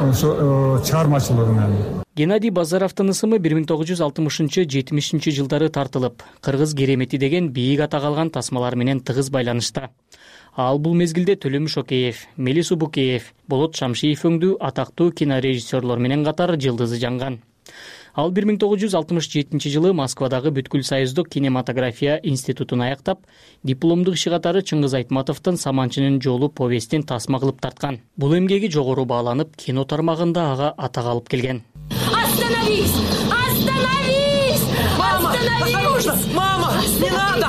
чыгармачылыгы менен. Геннадий Базаровдун ысымы бир миң тогуз жүз алтымышынчы жетимишинчи жылдары тартылып, кыргыз керемети деген бийик атак алган тасмалар менен тыгыз байланышта. Ал бул мезгилде Төлөмүш Океев, Мелис Убукеев, Болот Шамшиев өңдүү атактуу кинорежиссерлор менен катар жылдызы жанган. Ал бир миң тогуз жүз алтымыш жетинчи жылы Москвадагы Бүткүл Союздук кинематография институтун аяктап, дипломдук иши катары Чыңгыз Айтматовдун Саманчынын жолу повестин тасма кылып тарткан. Бул эмгеги жогору бааланып, кино тармагында ага атак алып келген. Остановись! Остановись! Мама! Остановись! Мама! Не надо!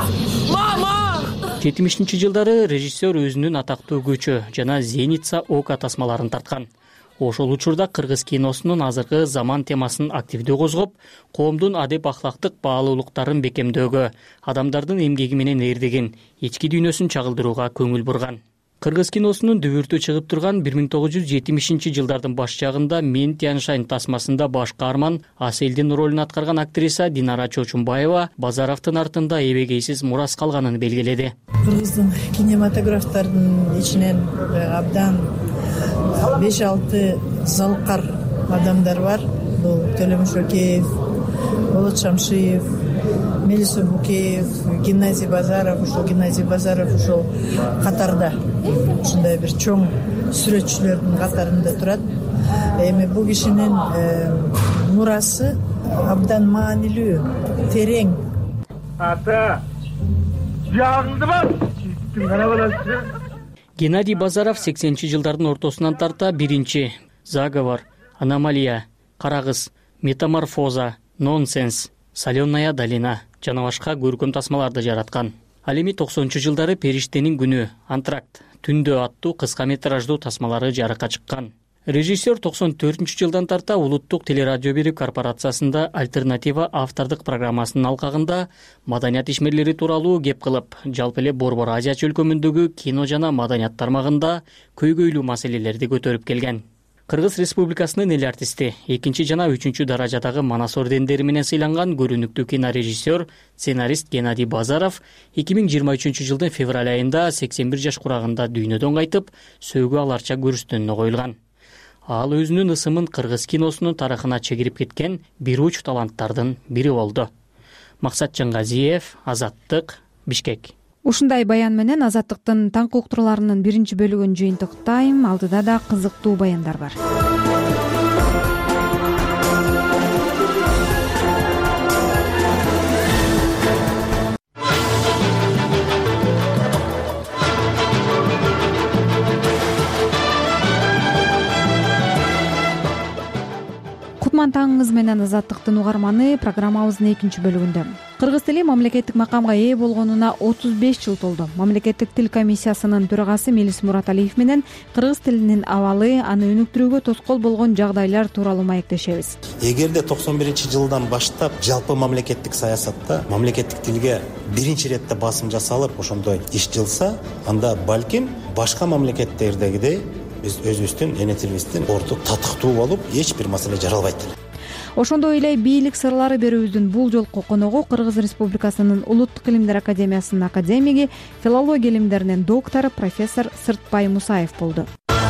Мама! жетимишинчи жылдары режиссер өзүнүн атактуу көчө жана Зеница Ока тасмаларын тарткан. Ошол учурда кыргыз киносунун азыркы заман темасын активдүү козгоп, коомдун адеп ахлактык баалуулуктарын бекемдөөгө, адамдардын эмгеги менен эрдеген, ички дүйнөсүн чагылдырууга көңүл бурган. Кыргыз киносунун дүбүртү чыгып турган бир миң тогуз жүз жетимишинчи жылдардын баш жагында Мен Тяньшань тасмасында баш каарман Аселдин ролун аткарган актриса Динара Чочумбаева Базаровдун артында эбегейсиз мурас калганын белгиледи. Кыргыздын кинематографтардын ичинен абдан беш алты залкар адамдар бар. Бул Төлөмүш Океев, Болот Шамшиев, Мелис Убукеев, Геннадий Базаров, ушул Геннадий Базаров ушул катарда, ушундай бир чоң сүрөтчүлөрдүн катарында турат. Эми бул кишинин мурасы абдан маанилүү, терең. Ата, жагыңды бар. Геннадий Базаров сексенинчи жылдардын ортосунан тарта биринчи Заговор, Аномалия, Карагыз, Метаморфоза, Нонсенс, Соленая долина жана башка көркөм тасмаларды жараткан. Ал эми токсонунчу жылдары Периштенин күнү, Антракт, Түндө аттуу кыска метраждуу тасмалары жарыкка чыккан. Режиссер токсон төртүнчү жылдан тарта Улуттук телерадио бирик корпорациясында альтернатива автордук программасынын алкагында маданият ишмерлери тууралуу кеп кылып, жалпы эле Борбор Азия чөлкөмүндөгү кино жана маданият тармагында көйгөйлүү маселелерди көтөрүп келген. Кыргыз Республикасынын эл артисти, экинчи жана үчүнчү даражадагы Манас ордендери менен сыйланган көрүнүктүү кинорежиссер, сценарист Геннадий Базаров эки миң жыйырма үчүнчү жылдын февраль айында сексен бир жаш курагында дүйнөдөн кайтып, сөөгү аларча көрүстөнүнө коюлган. Ал өзүнүн ысымын кыргыз киносунун тарыхына чегирип кеткен бир уч таланттардын бири болду. Максат Жангазиев, Азаттык, Бишкек. Ушундай баян менен Азаттыктын таңкы уктурууларынын биринчи бөлүгүн жыйынтыктайм. Алдыда да кызыктуу баяндар бар. Кутман таңыңыз менен Азаттыктын угарманы программабыздын экинчи бөлүгүндө. Кыргыз тили мамлекеттик макамга ээ болгонуна отуз беш жыл толду. Мамлекеттик тил комиссиясынын төрагасы Мелис Мураталиев менен кыргыз тилинин абалы, аны өнүктүрүүгө тоскоол болгон жагдайлар тууралуу маектешебиз. Эгерде токсон биринчи жылдан баштап жалпы мамлекеттик саясатта мамлекеттик тилге биринчи иретте басым жасалып, ошондой иш жылса, анда балким башка мамлекеттердегидей биз өзүбүздүн эне тилибиздин ордук татыктуу болуп, эч бир маселе жаралбайт. ошондой эле бийлик сырлары берүүбүздүн бул жолку коногу Кыргыз Республикасынын Улуттук илимдер академиясынын академиги, филология илимдеринин доктору профессор Сыртбай Мусаев болду.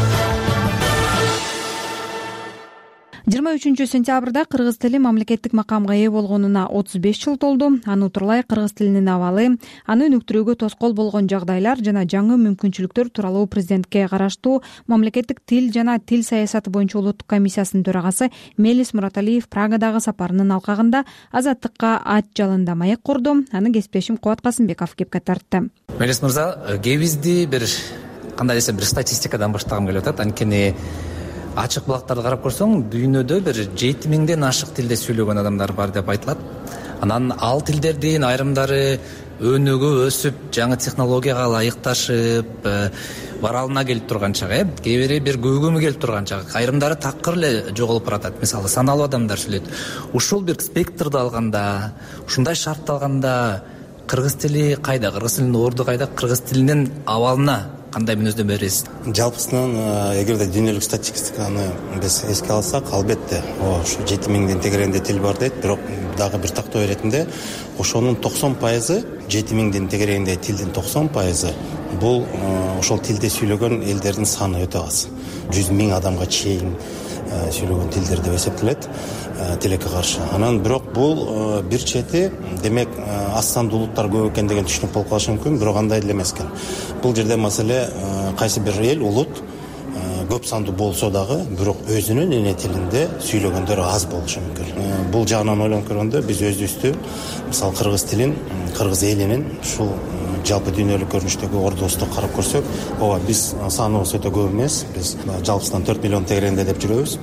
жыйырма үчүнчү сентябрда кыргыз тили мамлекеттик макамга ээ болгонуна отуз беш жыл толду. Аны утурлай кыргыз тилинин абалы, аны өнүктүрүүгө тоскоол болгон жагдайлар жана жаңы мүмкүнчүлүктөр тууралуу президентке караштуу мамлекеттик тил жана тил саясаты боюнча улуттук комиссиясынын төрагасы Мелис Мураталиев Прагадагы сапарынын алкагында Азаттыкка ат жалында маек курду. Аны кесиптешим Кубат Касымбеков кепке тартты. Мелис мырза, кээбизди бир кандай десем бир статистикадан баштагым келип атат. Анткени ачык булактарды карап көрсөң, дүйнөдө бир жети миңден ашык тилде сүйлөгөн адамдар бар деп айтылат. Анан ал тилдердин айрымдары өнүгүп, өсүп, жаңы технологияга ылайыкташып, баралына келип турган чагы, э, кээ бири бир көйгөмү келип турган чагы, айрымдары такыр эле жоголуп баратат. Мисалы, саналуу адамдар сүйлөйт. Ушул бир спектрди алганда, ушундай шартты алганда, кыргыз тили кайда, кыргыз тилинин орду кайда, кыргыз тилинин абалына кандай мүнөздөмө бересиз? Жалпысынан эгерде дүйнөлүк статистиканы биз эске алсак, албетте ошо жети миңдин тегерегинде тил бар дейт, бирок дагы бир тактоо иретинде ошонун токсон пайызы, жети миңдин тегерегинде тилдин токсон пайызы бул ошол тилде сүйлөгөн элдердин саны өтө аз. жүз миң адамга чейин сүйлөгөн тилдер деп эсептелет тилекке каршы. Анан бирок бул бир чети, демек аз сандуу улуттар көп экен деген түшүнүк болуп калышы мүмкүн, бирок андай эле эмес экен. Бул жерде маселе кайсы бир эл, улут көп сандуу болсо дагы, бирок өзүнүн эне тилинде сүйлөгөндөр аз болушу мүмкүн. Бул жагынан ойлонуп көргөндө биз өзүбүздү, мисалы кыргыз тилин, кыргыз элинин ушул жалпы дүйнөлүк көрүнүштөгү ордубузду карап көрсөк, ооба биз саныбыз өтө көп эмес. Биз жалпысынан төрт миллион тегерегинде деп жүрөбүз.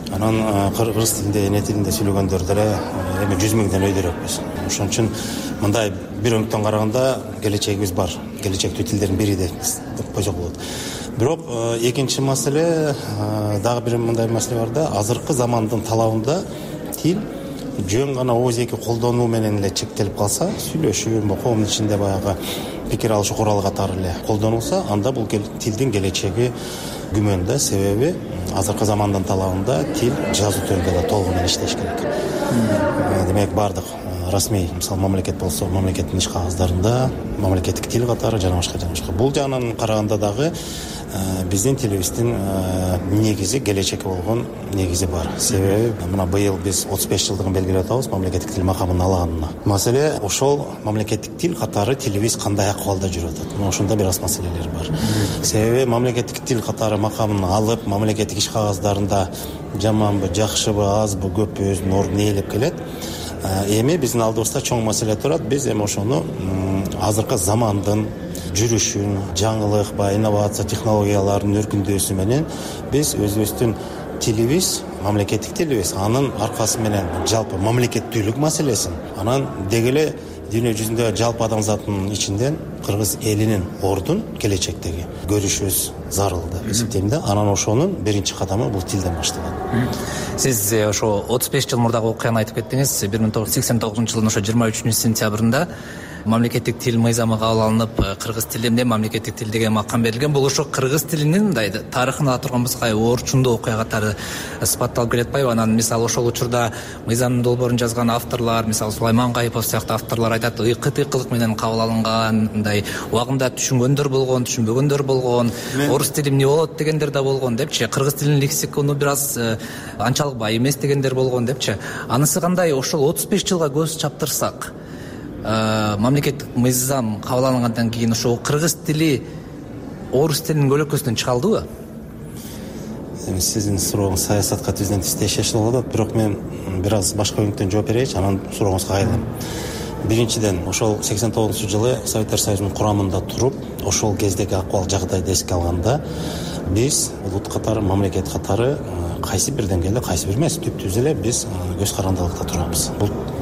Анан кыргыз тилинде, эне тилинде сүйлөгөндөр деле эми жүз миңден өйдөрөкпүз. Ошон үчүн мындай бир өңктөн караганда келечегибиз бар. Келечектүү тилдердин бири деп койсок болот. Бирок экинчи маселе, дагы бир мындай маселе бар да, азыркы замандын талабында тил жөн гана оозеки колдонуу менен эле чектелип калса, сүйлөшүү, коомдун ичинде баягы пикир алышуу куралы катары эле колдонулса, анда бул тилдин келечеги күмөн да. Себеби азыркы замандын талабында тил жазуу түрүндө да толугу менен иштеш керек. Демек бардык расмий, мисалы мамлекет болсо, мамлекеттин иш кагаздарында мамлекеттик тил катары жана башка жана башка. Бул жагынан караганда дагы биздин тилибиздин негизи, келечеки болгон негизи бар. Себеби мына быйыл биз отуз беш жылдыгын белгилеп атабыз мамлекеттик тил макамын алганына. Маселе ошол мамлекеттик тил катары тилибиз кандай акыбалда жүрүп атат. Мына ошондо бир аз маселелер бар. Себеби мамлекеттик тил катары макамын алып, мамлекеттик иш кагаздарында жаманбы, жакшыбы, азбы, көппү өзүнүн ордун ээлеп келет. Эми биздин алдыбызда чоң маселе турат. Биз эми ошону азыркы замандын жүрүшүн, жаңылык, ба инновация технологиялардын өркүндөшү менен биз өзүбүздүн тилибиз, мамлекеттик тилибиз, анын аркасы менен жалпы мамлекеттүүлүк маселесин, анан дегеле дүйнө жүзүндө жалпы адамзаттын ичинен кыргыз элинин ордун келечектеги көрүшүбүз зарыл деп эсептейм да. Анан ошонун биринчи кадамы бул тилден башталат. Сиз ошо отуз беш жыл мурдагы окуяны айтып кеттиңиз. бир миң тогуз жүз сексен тогузунчу жылдын ошо жыйырма үчүнчү сентябрында мамлекеттик тил мыйзамы кабыл алынып, кыргыз тилинде мамлекеттик тил деген макам берилген. Бул ошо кыргыз тилинин мындай тарыхын ала турганбызга орчундуу окуя катары сыпатталып келет атпайбы? Анан мисалы ошол учурда мыйзамдын долбоорун жазган авторлор, мисалы Сулайман Кайыпов сыяктуу авторлор айтат, ыкы-тыкылык менен кабыл алынган, мындай убагында түшүнгөндөр болгон, түшүнбөгөндөр болгон, орус тили эмне болот дегендер да болгон депчи, кыргыз тилинин лексикону бир аз анчалык бай эмес дегендер болгон депчи. Анысы кандай? Ошол отуз беш жылга көз чаптырсак, мамлекеттик мыйзам кабыл алынгандан кийин ошо кыргыз тили орус тилинин көлөкөсүнөн чыга алдыбы? Эми сиздин сурооңуз саясатка тизинен тиз тиешеси болуп атат, бирок мен бир аз башка өңктөн жооп берейинчи, анан сурооңузга кайрылам. Биринчиден, ошол сексен тогузунчу жылы Советтер Союзунун курамында туруп, ошол кездеги акыбал жагдайды эске алганда, биз улут катары, мамлекет катары кайсы бир деңгээлде, кайсы бир эмес, түптүз эле биз көз карандылыкта турабыз. Бул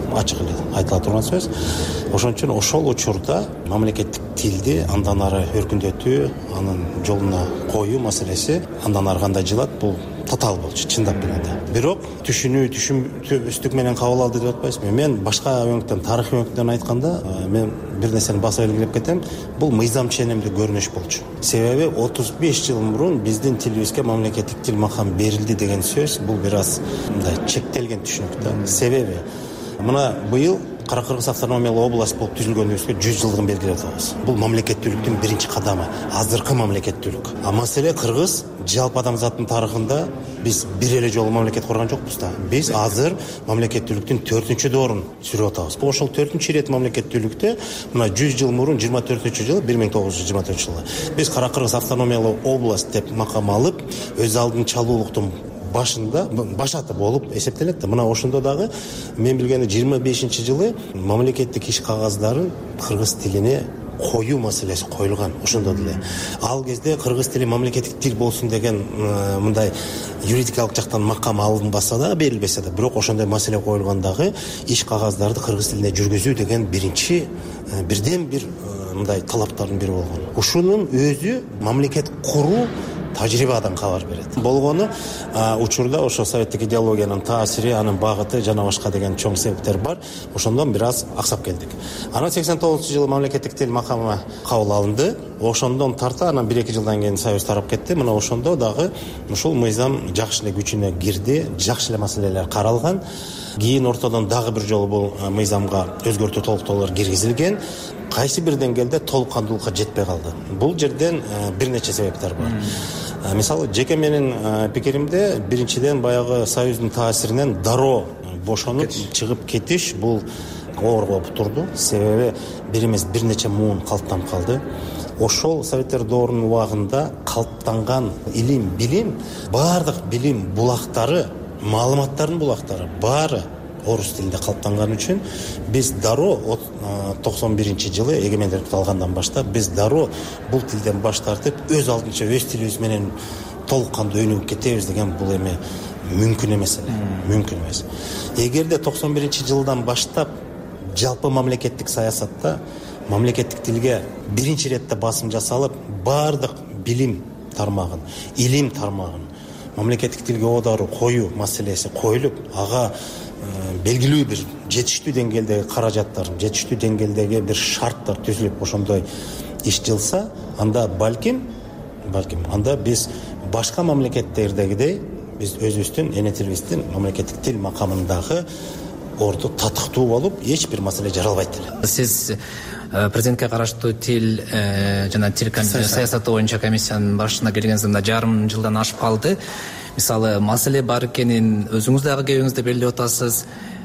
ачык эле айтыла турган сөз. Ошон үчүн ошол учурда мамлекеттик тилди андан ары өркүндөтүү, анын жолуна коюу маселеси андан ары кандай жылат, бул татаал болчу чындап келгенде. Бирок түшүнүү, түшүнбөстүк менен кабыл алды деп атпайсызбы? Мен башка өңүктөн, тарыхый өңүктөн айтканда, мен бир нерсени басып белгилеп кетем. Бул мыйзам ченемдүү көрүнүш болчу. Себеби отуз беш жыл мурун биздин тилибизге мамлекеттик тил макам берилди деген сөз бул бир аз мындай чектелген түшүнүк да. Себеби мына быйыл Кара Кыргыз автономиялык область болуп түзүлгөнүбүзгө жүз жылдыгын белгилеп атабыз. Бул мамлекеттүүлүктүн биринчи кадамы, азыркы мамлекеттүүлүк. А маселе кыргыз жалпы адамзаттын тарыхында биз бир эле жолу мамлекет курган жокпуз да. Биз азыр мамлекеттүүлүктүн төртүнчү доорун сүрүп атабыз. Ошол төртүнчү ирет мамлекеттүүлүктө мына жүз жыл мурун жыйырма төртүнчү жылы бир миң тогуз жүз жыйырма төртүнчү жылы биз Кара Кыргыз автономиялык область деп макам алып, өз алдынчалуулуктун башында башаты болуп эсептелет да. Мына ошондо дагы мен билгенде жыйырма бешинчи жылы мамлекеттик иш кагаздарын кыргыз тилине коюу маселеси коюлган. Ошондо деле ал кезде кыргыз тили мамлекеттик тил болсун деген мындай юридикалык жактан макам алынбаса да, берилбесе да, бирок ошондой маселе коюлган дагы иш кагаздарды кыргыз тилине жүргүзүү деген биринчи бирден бир мындай талаптардын бири болгон. Ушунун өзү мамлекет куруу тажрыйбадан кабар берет. Болгону учурда ошо советтик идеологиянын таасири, анын багыты жана башка деген чоң себептер бар. Ошондон бир аз аксап келдик. Анан сексен тогузунчу жылы мамлекеттик тил макамы кабыл алынды. Ошондон тарта анан бир эки жылдан кийин союз тарап кетти. Мына ошондо дагы ушул мыйзам жакшы эле күчүнө кирди, жакшы эле маселелер каралган. Кийин ортодон дагы бир жолу бул мыйзамга өзгөртүү толуктоолор киргизилген. Кайсы бир деңгээлде толук кандуулукка жетпей калды. Бул жерден бир нече себептер бар. Мисалы, жеке менин пикиримде биринчиден баягы союздун таасиринен дароо бошонуп чыгып кетиш бул оор болуп турду. Себеби бир эмес бир нече муун калыптанып калды. Ошол советтер доорунун убагында калыптанган илим, билим, баардык билим булактары, маалыматтардын булактары баары орус тилинде калыптанган үчүн биз дароо токсон биринчи жылы эгемендүүлүктү алгандан баштап биз дароо бул тилден баш тартып өз алдынча өз тилибиз менен толук кандуу өнүгүп кетебиз деген бул эми мүмкүн эмес эле. Мүмкүн эмес. Эгерде токсон биринчи жылдан баштап жалпы мамлекеттик саясатта мамлекеттик тилге биринчи иретте басым жасалып, баардык билим тармагын, илим тармагын мамлекеттик тилге оодаруу коюу маселеси коюлуп, ага белгилүү бир жетиштүү деңгээлдеги каражаттар, жетиштүү деңгээлдеги бир шарттар түзүлүп ошондой иш жылса, анда балким, балким, анда биз башка мамлекеттердегидей биз өзүбүздүн эне тилибиздин мамлекеттик тил макамындагы орду татыктуу болуп, эч бир маселе жаралбайт эле. Сиз президентке караштуу тил жана тил саясаты боюнча комиссиянын башына келгениңизде мына жарым жылдан ашып калды. Мисалы, маселе бар экенин өзүңүз дагы кебиңизде белгилеп атасыз.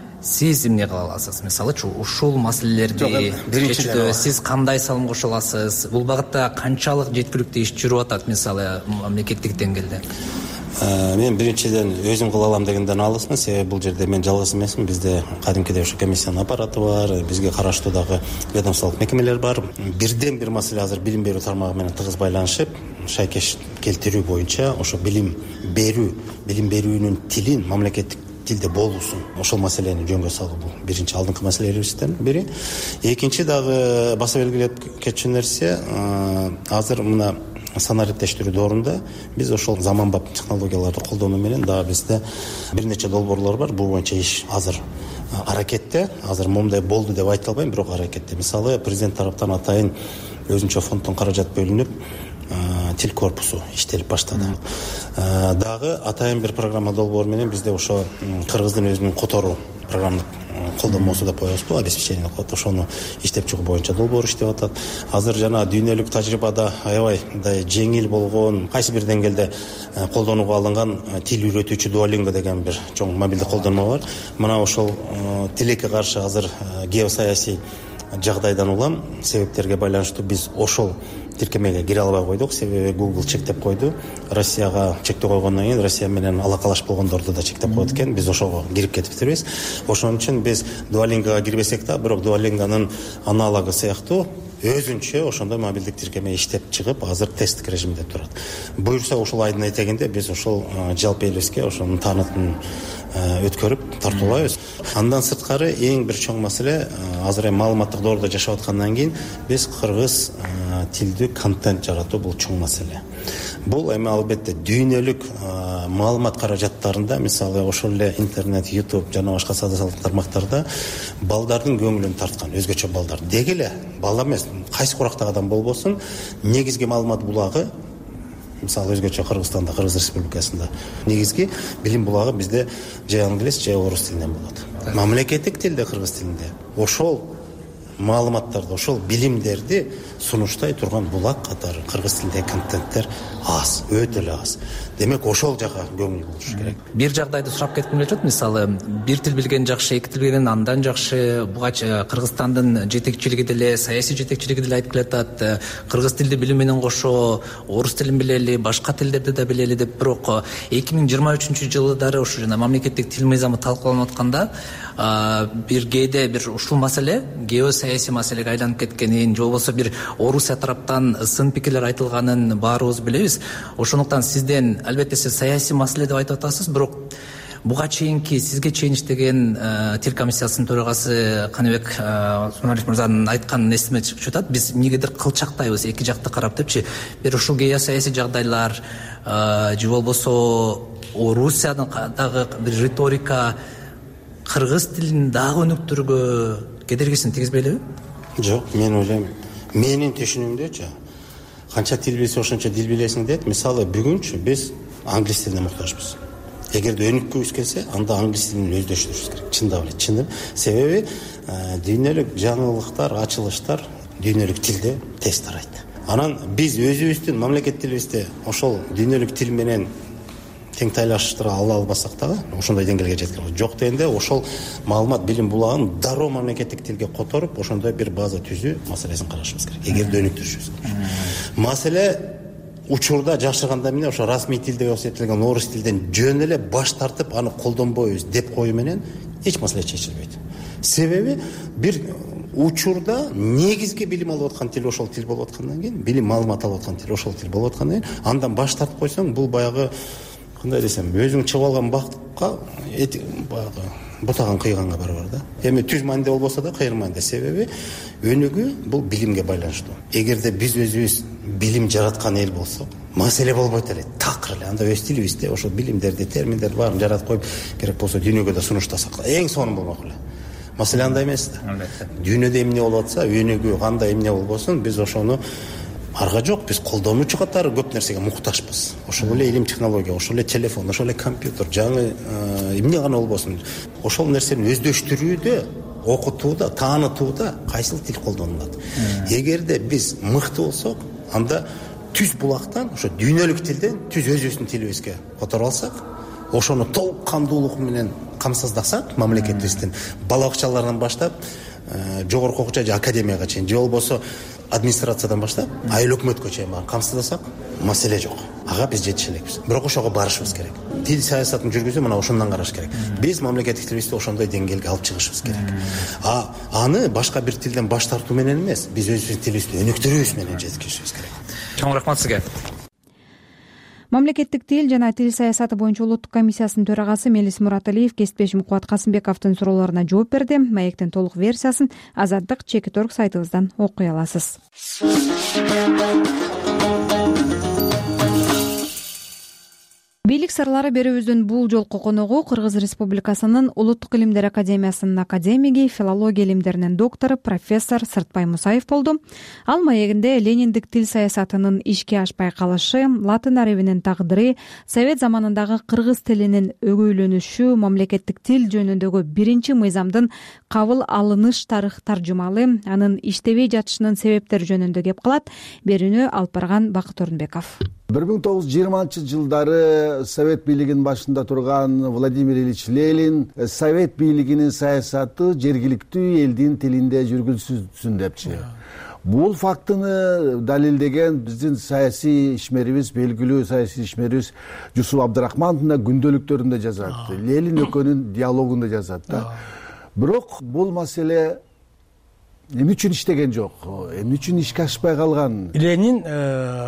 Сиз эмне кыла аласыз? Мисалы, ушул маселелерди чечүүдө сиз кандай салым кошо аласыз? Бул багытта канчалык жеткиликтүү иш жүрүп атат, мисалы, мамлекеттик деңгээлде? Мен биринчиден өзүм кыла алам дегенден алысмын. Себеби бул жерде мен жалгыз эмесмин. Бизде кадимкидей ушу комиссиянын аппараты бар, бизге караштуу дагы ведомстволук мекемелер бар. Бирден бир маселе азыр билим берүү тармагы менен тыгыз байланышып, шайкеш келтирүү боюнча ошо билим берүү, билим берүүнүн тилин мамлекеттик тилде болуусун, ошол маселени жөнгө салуу бул биринчи алдыңкы маселелерибизден бири. Экинчи дагы баса белгилеп кетчү нерсе, азыр мына санаа ириттештирүү доорунда биз ошол заманбап технологияларды колдонуу менен дагы бизде бир нече долбоорлор бар. Бул боюнча иш азыр аракетте, азыр момундай болду деп айта албайм, бирок аракетте. Мисалы, президент тараптан атайын өзүнчө фонддон каражат бөлүнүп, тил корпусу иштелип баштады. Дагы атайын бир программа долбоор менен бизде ошо кыргыздын өзүнүн которуу программалык колдонмосу деп коебузбу, обеспечение коет, ошону иштеп чыгуу боюнча долбоор иштеп атат. Азыр жана дүйнөлүк тажрыйбада аябай мындай жеңил болгон, кайсы бир деңгээлде колдонууга алынган тил үйрөтүүчү Duolingo деген бир чоң мобилдик колдонма бар. Мына ошол тилекке каршы азыр геосаясий жагдайдан улам себептерге байланыштуу биз ошол тиркемеге кире албай койдук. Себеби Google чектеп койду. Россияга чектөө койгондон кийин Россия менен алакалаш болгондорду да чектеп койот экен. Биз ошого кирип кетиптирбиз. Ошон үчүн биз Duolingoга кирбесек да, бирок Duolingo'нун аналогу сыяктуу өзүнчө ошондой мобилдик тиркеме иштеп чыгып, азыр тесттик режимде турат. Буюрса ушул айдын этегинде биз ошол жалпы элибизге ошонун таанытын өткөрүп тартуулайбыз. Андан сырткары эң бир чоң маселе, азыр эми маалыматтык доордо жашап аткандан кийин биз кыргыз тилдүү контент жаратуу бул чоң маселе. Бул эми албетте дүйнөлүк маалымат каражаттарында, мисалы ошол эле интернет, YouTube жана башка сауда-саттык тармактарда балдардын көңүлүн тарткан, өзгөчө балдар. Деги эле бала эмес, кайсы курактагы адам болбосун, негизги маалымат булагы, мисалы өзгөчө Кыргызстанда, Кыргыз Республикасында негизги билим булагы бизде же англис, же орус тилинен болот. Мамлекеттик тилде, кыргыз тилинде ошол маалыматтарды, ошол билимдерди сунуштай турган булак катары кыргыз тилиндеги контенттер аз, өтө эле аз. Демек ошол жака көңүл бурулуш керек. Бир жагдайды сурап кетким келип атат. Мисалы, бир тил билген жакшы, эки тил билген андан жакшы. Буга Кыргызстандын жетекчилиги деле, саясий жетекчилиги деле айтып келатат. Кыргыз тилди билим менен кошо, орус тилин билели, башка тилдерди да билели деп. Бирок эки миң жыйырма үчүнчү жылдары ушу жана мамлекеттик тил мыйзамы талкууланып атканда, бир кээде бир ушул маселе геосаясий маселеге айланып кеткенин, же болбосо бир Орусия тараптан сын пикирлер айтылганын баарыбыз билебиз. Ошондуктан сизден, албетте сиз саясий маселе деп айтып атасыз, бирок буга чейинки сизге чейин иштеген тил комиссиясынын төрагасы Каныбек Сунарбек мырзанын айтканын эсиме чыгып атат. Биз эмнегедир кылчактайбыз, эки жакты карап депчи. Бир ушул геосаясий жагдайлар, же болбосо Орусиядагы бир риторика кыргыз тилин дагы өнүктүрүүгө кедергисин тийгизбей элеби? Жок, мен ойлойм. Менин түшүнүмдөчү, канча тил билсе ошончо дил билесиң дейт. Мисалы, бүгүнчү биз англис тилине муктажбыз. Эгерде өнүккүбүз келсе, анда англис тилин өздөштүрүбүз керек. Чындап эле, чындап. Себеби дүйнөлүк жаңылыктар, ачылыштар дүйнөлүк тилде тез тарайт. Анан биз өзүбүздүн мамлекет тилибизди ошол дүйнөлүк тил менен тең тайлаштыра ала албасак дагы ошондой деңгээлге жеткире алабыз. Жок дегенде ошол маалымат билим булагын дароо мамлекеттик тилге которуп, ошондой бир база түзүү маселесин карашыбыз керек. Эгерде өнүктүрүшүбүз керек. Маселе учурда жакшырганда эмне, ошо расмий тил деп эсептелген орус тилден жөн эле баш тартып, аны колдонбойбуз деп коюу менен эч маселе чечилбейт. Себеби бир учурда негизги билим алып аткан тил ошол тил болуп аткандан кийин, билим маалымат алып аткан тил ошол тил болуп аткандан кийин, андан баш тартып койсоң, бул баягы кандай десем, өзүң чыгып алган бакка баягы бутаган кыйганга барабар да. Эми түз мааниде болбосо да кыйырмайт. Себеби өнүгүү бул билимге байланыштуу. Эгерде биз өзүбүз билим жараткан эл болсок, маселе болбойт эле. Такыр эле анда өз тилибизде ошол билимдерди, терминдерди баарын жаратып коюп, керек болсо дүйнөгө да сунуштасак, эң сонун болмок эле. Маселе андай эмес да. Дүйнөдө эмне болуп атса, өнүгүү кандай эмне болбосун, биз ошону арга жок, биз колдонуучу катары көп нерсеге муктажбыз. Ошол эле илим технология, ошол эле телефон, ошол эле компьютер, жаңы эмне гана болбосун, ошол нерсени өздөштүрүүдө, окутууда, таанытууда кайсыл тил колдонулат. Эгерде биз мыкты болсок, анда түз булактан, ошо дүйнөлүк тилден түз өзүбүздүн тилибизге которуп алсак, ошону толук кандуулук менен камсыздасак, мамлекетибиздин бала бакчаларынан баштап, жогорку окуучу же академияга чейин, же болбосо администрациядан баштап айыл өкмөткө чейин камсыздасак, маселе жок. Ага биз жетише элекпиз. Бирок ошого барышыбыз керек. Тил саясатын жүргүзүү мына ошондон караш керек. Биз мамлекеттик тилибизди ошондой деңгээлге алып чыгышыбыз керек. А аны башка бир тилден баш тартуу менен эмес, биз өзүбүздүн тилибизди өнүктүрүүбүз менен жеткиришибиз керек. Чоң рахмат сизге. Мамлекеттик тил жана тил саясаты боюнча улуттук комиссиясынын төрагасы Мелис Мураталиев кесиптешим Кубат Касымбековдун суроолоруна жооп берди. Маектин толук версиясын Азаттык Чекит орг сайтыбыздан окуй аласыз. Бийлик сырлары берүүбүздүн бул жолку коногу Кыргыз Республикасынын Улуттук илимдер академиясынын академиги, филология илимдеринин доктору, профессор Сыртбай Мусаев болду. Ал маегинде лениндик тил саясатынын ишке ашпай калышы, латын арабинин тагдыры, совет заманындагы кыргыз тилинин өгөйлөнүшү, мамлекеттик тил жөнүндөгү биринчи мыйзамдын кабыл алыныш тарых таржумалы, анын иштебей жатышынын себептери жөнүндө кеп калат. Берүүнү алып барган Бакыт Орунбеков. бир миң тогуз жүз жыйырманчы жылдары совет бийлигинин башында турган Владимир Ильич Ленин совет бийлигинин саясаты жергиликтүү элдин тилинде жүргүзүлсүн депчи. Бул фактыны далилдеген биздин саясий ишмерибиз, белгилүү саясий ишмерибиз Жусуп Абдрахмановдун да күндөлүктөрүндө жазат. Ленин экөөнүн диалогунда жазат да. Бирок бул маселе эмне үчүн иштеген жок? Эмне үчүн ишке ашпай калган? Ленин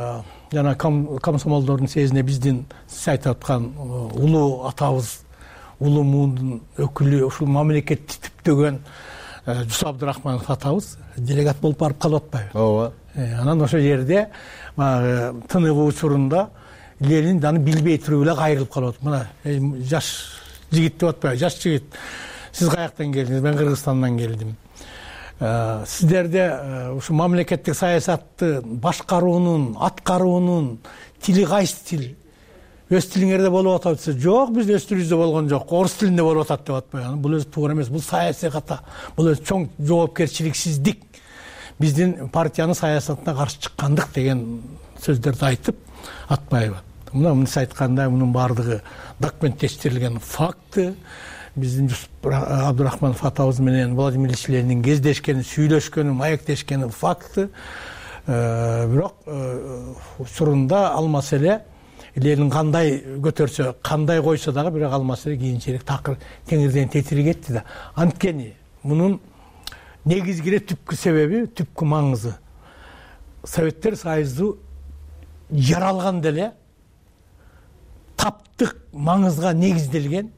жана комсомолдордун сезине биздин сиз айтып аткан улуу атабыз улуу өкүлү, ушул мамлекетти түптөгөн Жусуп Абдурахманов атабыз делегат болуп барып калып атпайбы? Ооба. Анан ошол жерде баягы тыныгуу учурунда Ленин аны билбей туруп эле кайрылып калып атат. Мына жаш жигит деп атпайбы? Жаш жигит. Сиз каяктан келдиңиз? Мен Кыргызстандан келдим. Сиздерде ушу мамлекеттик саясатты башкаруунун, аткаруунун тили кайсы тил? Өз тилиңерде болуп атат десе, жок, биз өз тилибизде болгон жок, орус тилинде болуп атат деп атпайбы? Бул өзү туура эмес, бул саясий ката, бул өзү чоң жоопкерчиликсиздик. Биздин партиянын саясатына каршы чыккандык деген сөздөрдү айтып атпайбы? Мына мындай айтканда мунун баардыгы документтештирилген факты. Биздин Жусуп Абдурахманов атабыз менен Владимир Ильич Ленин кездешкени, сүйлөшкөнү, маектешкени факты. Бирок учурунда ал маселе Ленин кандай көтөрсө, кандай койсо дагы бирок ал маселе кийинчерээк такыр теңирден тетири кетти да. Анткени мунун негизги эле түпкү себеби, түпкү маңызы Советтер Союзу жаралганда эле таптык маңызга негизделген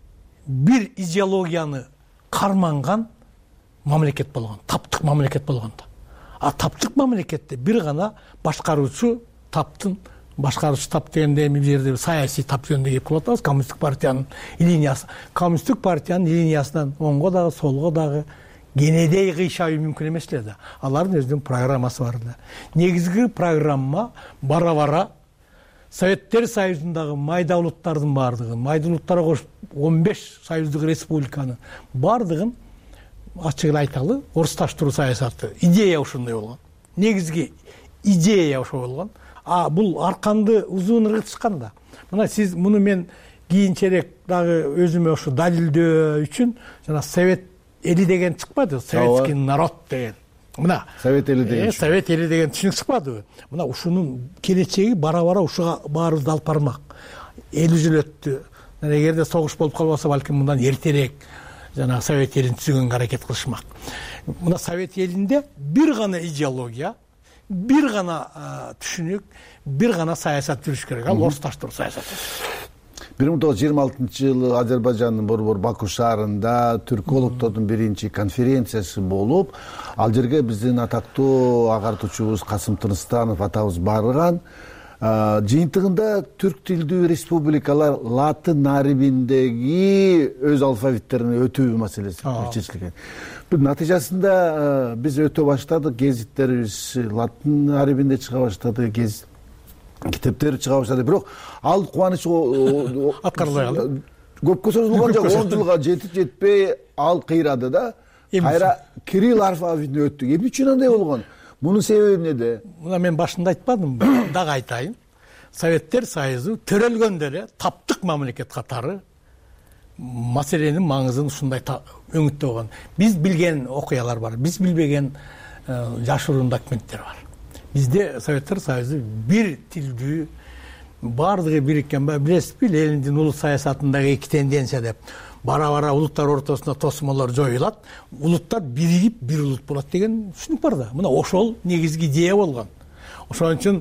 бир идеологияны карманган мамлекет болгон, таптык мамлекет болгондо. А таптык мамлекетте бир гана башкаруучу таптын, башкаруучу тап дегенде бир жерде саясий тап жөнүндө кеп калып атабыз. Коммунисттик партиянын линиясы, коммунисттик партиянын линиясынан оңго дагы, солго дагы кенедей кыйшабы мүмкүн эмес эле да. Алардын өзүнүн программасы бар да. Негизги программа бара-бара Советтер Союзундагы майда улуттардын бардыгын, майда улуттарга кошуп он беш союздук республиканын бардыгын ачык эле айталы, орусташтыруу саясаты. Идея ушундай болгон. Негизги идея ошо болгон. А бул арканды узун ыргытышкан да. Мына сиз муну мен кийинчерээк дагы өзүмө ошо далилдөө үчүн жана Совет эли деген чыкпады, советский народ деген. Мына Совет эли деген. Совет эли деген түшүнүк чыкпадыбы? Мына ушунун келечеги бара-бара ушуга баарыбызды алып бармак. Элүү жыл өттү. Эгерде согуш болуп калбаса, балким мындан эртерээк жана Совет элин түзгөнгө аракет кылышмак. Мына Совет элинде бир гана идеология, бир гана түшүнүк, бир гана саясат жүрүш керек. Ал орусташтыруу саясаты. бир миң тогуз жүз жыйырма алтынчы жылы Азербайжандын борбор Баку шаарында түркологдордун биринчи конференциясы болуп, ал жерге биздин атактуу агартуучубуз Касым Тыныстанов атабыз барган. Жыйынтыгында түрк тилдүү республикалар латын арибиндеги өз алфавиттерин өтүү маселеси чечилген. Натыйжасында биз өтө баштадык, гезиттерибиз латын арибинде чыга баштады, гезит китептери чыга баштады. Бирок ал кубаныч аткарылбай калды. Көпкө созулган жок, он жылга жетип жетпей ал кыйрады да. Кайра кирилл алфавитине өттүк. Эмне үчүн андай болгон? Мунун себеби эмнеде? Мына мен башында айтпадым, дагы айтайын. Советтер Союзу төрөлгөндө эле таптык мамлекет катары маселенин маңызын ушундай өңүттө болгон. Биз билген окуялар бар, биз билбеген жашыруун документтер бар. Бизде Советтер Союзу бир тилдүү, бардыгы бириккен, билесизби, Лениндин улут саясатындагы эки тенденция деп. Бара-бара улуттар ортосунда тосмолор жоюлат, улуттар биригип бир улут болот деген түшүнүк бар да. Мына ошол негизги идея болгон. Ошон үчүн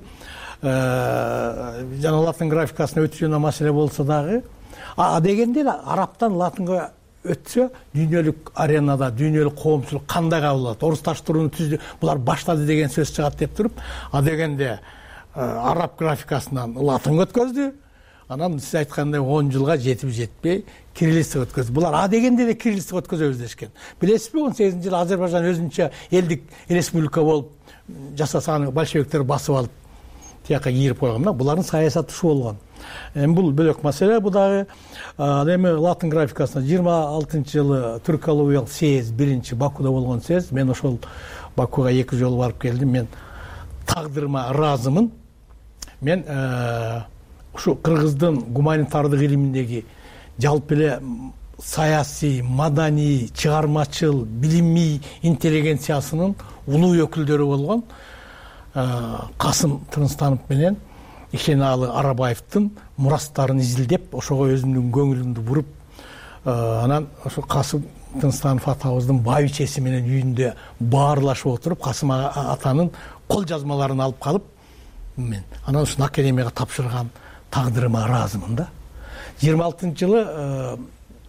жана латын графикасына өтүүнө маселе болсо дагы, а дегенде арабтан латынга өтсө, дүйнөлүк аренада, дүйнөлүк коомчулук кандай кабыл алат? Орусташтырууну түздү, булар баштады деген сөз чыгат деп туруп, а дегенде араб графикасынан латынга өткөздү. Анан сиз айткандай он жылга жетип жетпей кириллицага өткөздү. Булар а дегенде эле кириллицага өткөзөбүз дешкен. Билесизби, он сегизинчи жылы Азербайжан өзүнчө элдик республика болуп жасасаны большевиктер басып алып тияка кирип койгон. Булардын саясаты ушу болгон. Эми бул бөлөк маселе. Бу дагы эми латын графикасына жыйырма алтынчы жылы Түркалуял съезд биринчи Бакуда болгон съезд. Мен ошол Бакуга эки жолу барып келдим. Мен тагдырыма ыраазымын. Мен ушу кыргыздын гуманитардык илиминдеги жалпы эле саясий, маданий, чыгармачыл, билимий интеллигенциясынын улуу өкүлдөрү болгон Касым Тыныстанов менен Ишеналы Арабаевдин мурастарын изилдеп, ошого өзүмдүн көңүлүмдү буруп, анан ошо Касым Тыныстанов атабыздын байбичеси менен үйүндө баарлашып отуруп, Касым атанын кол жазмаларын алып калып, мен анан ушун академияга тапшырган тагдырыма ыраазымын да. жыйырма алтынчы жылы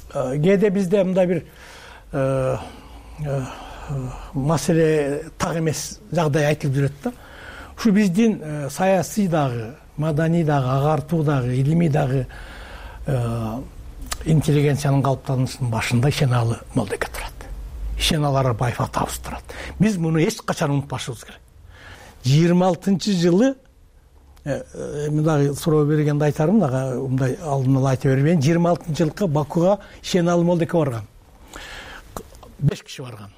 кээде бизде мындай бир маселе так эмес жагдай айтылып жүрөт да. Ушу биздин саясий дагы, маданий дагы, агартуу дагы, илимий дагы интеллигенциянын калыптанышынын башында Ишеналы Молдеке турат. Ишеналы Арарбаев атабыз турат. Биз муну эч качан унутпашыбыз керек. жыйырма алтынчы жылы мындай суроо бергенде айтарым дагы, мындай алдын ала айта бербейин. жыйырма алтынчы жылкы Бакуга Ишеналы Молдеке барган. беш киши барган.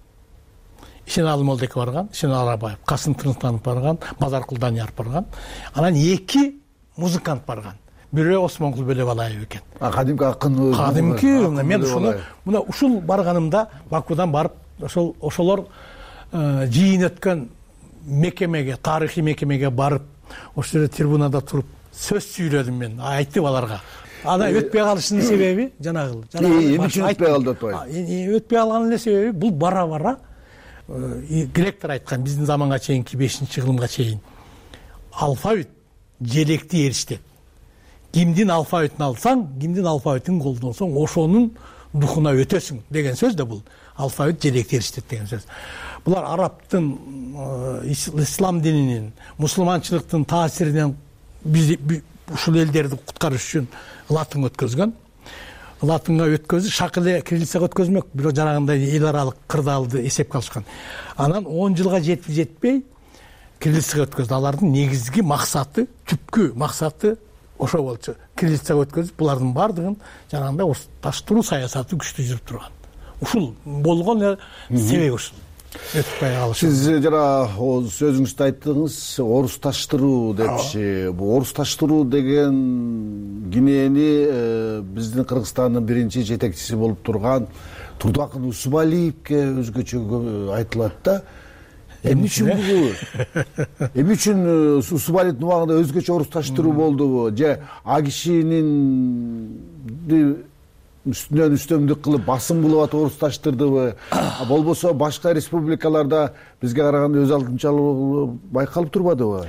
Ишеналы Молдеке барган, Ишеналы Арарбаев, Касым Тынтанов барган, Базаркул Данияр барган. Анан эки музыкант барган. Бирөө Осмонкул Бөлөбалаев экен. Кадимки акын. Кадимки, мен ушуну мына ушул барганымда Бакудан барып, ошол ошолор жыйын өткөн мекемеге, тарыхый мекемеге барып, ошол жерде трибунада туруп сөз сүйлөдүм мен, айтып аларга. Ана өтпөй калышынын себеби жанагы. Эмне үчүн өтпөй калды атпайбы? Өтпөй калганын эле себеби бул бара-бара гректер айткан, биздин заманга чейинки бешинчи кылымга чейин алфавит желекти эриштет. Кимдин алфавитин алсаң, кимдин алфавитин колдонсоң, ошонун духуна өтөсүң деген сөз да бул. Алфавит желекти эриштет деген сөз. Булар арабтын, ислам дининин, мусулманчылыктын таасиринен биз ушул элдерди куткарыш үчүн латын өткөзгөн. Латынга өткөзүп, шакыле кириллицага өткөзмөк, бирок жанагындай эл аралык кырдаалды эсепке алышкан. Анан он жылга жетип жетпей кириллицага өткөздү. Алардын негизги максаты, түпкү максаты ошо болчу. Кириллицага өткөзүп, булардын бардыгын жанагындай орусташтыруу саясаты күчтүү жүрүп турган. Ушул болгон себеби ушул. Сиз жана сөзүңүздө айттыңыз, орусташтыруу депчи. Бул орусташтыруу деген кинени биздин Кыргызстандын биринчи жетекчиси болуп турган Турдуакын Усубалиевке өзгөчө айтылат да. Эмне үчүн бул? Эмне үчүн Усубалиевдин убагында өзгөчө орусташтыруу болдубу? Же а кишинин үстүнөн үстөмдүк кылып басым кылып атып орусташтырдыбы? Болбосо башка республикаларда бизге караганда өз алдынчалыгы байкалып турбадыбы?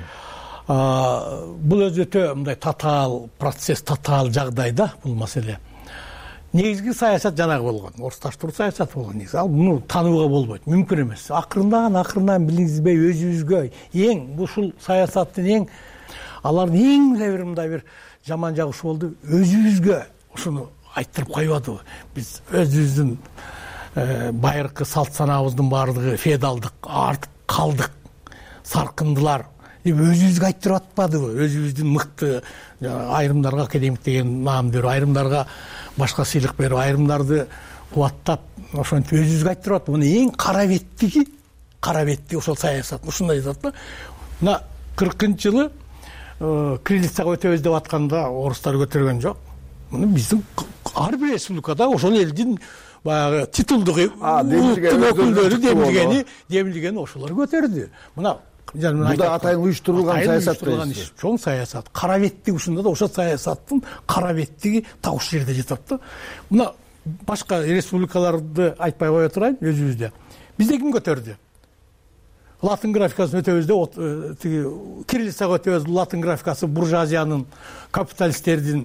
Бул өзү өтө мындай татаал процесс, татаал жагдай да бул маселе. Негизги саясат жанагы болгон, орусташтыруу саясаты болгон. Негизи ал муну таанууга болбойт, мүмкүн эмес. Акырындан акырындан билиңизбей өзүбүзгө эң ушул саясаттын эң алардын эң эле бир мындай бир жаман жагы ушу болду. Өзүбүзгө ушуну айттырып койбодубу? Биз өзүбүздүн байыркы салт санаабыздын баардыгы феодалдык, артып калдык. Саркындылар өзүбүзгө айттырып атпадыбы? Өзүбүздүн мыкты айрымдарга академик деген наам берип, айрымдарга башка сыйлык берип, айрымдарды кубаттап, ошентип өзүбүзгө айттырып атпадыбы? Мына эң кара беттиги, кара беттиги ошол саясат. Ушундай жатат да. Мына кыркынчы жылы кириллицага өтөбүз деп атканда орустар көтөргөн жок. Муну биздин ар бир республикада ошол элдин баягы титулдук өкүлдөрү демилгени, демилгени ошолор көтөрдү. Мына буда атайын уюштурулган саясат дейсиз. Чоң саясат. Кара беттиги ушунда да ошол саясаттын кара беттиги так ушул жерде жатат да. Мына башка республикаларды айтпай кое турайын, өзүбүздө. Бизде ким көтөрдү? Латын графикасын өтөбүздө, тиги кириллицага өтөбүз, латын графикасы буржуазиянын, капиталисттердин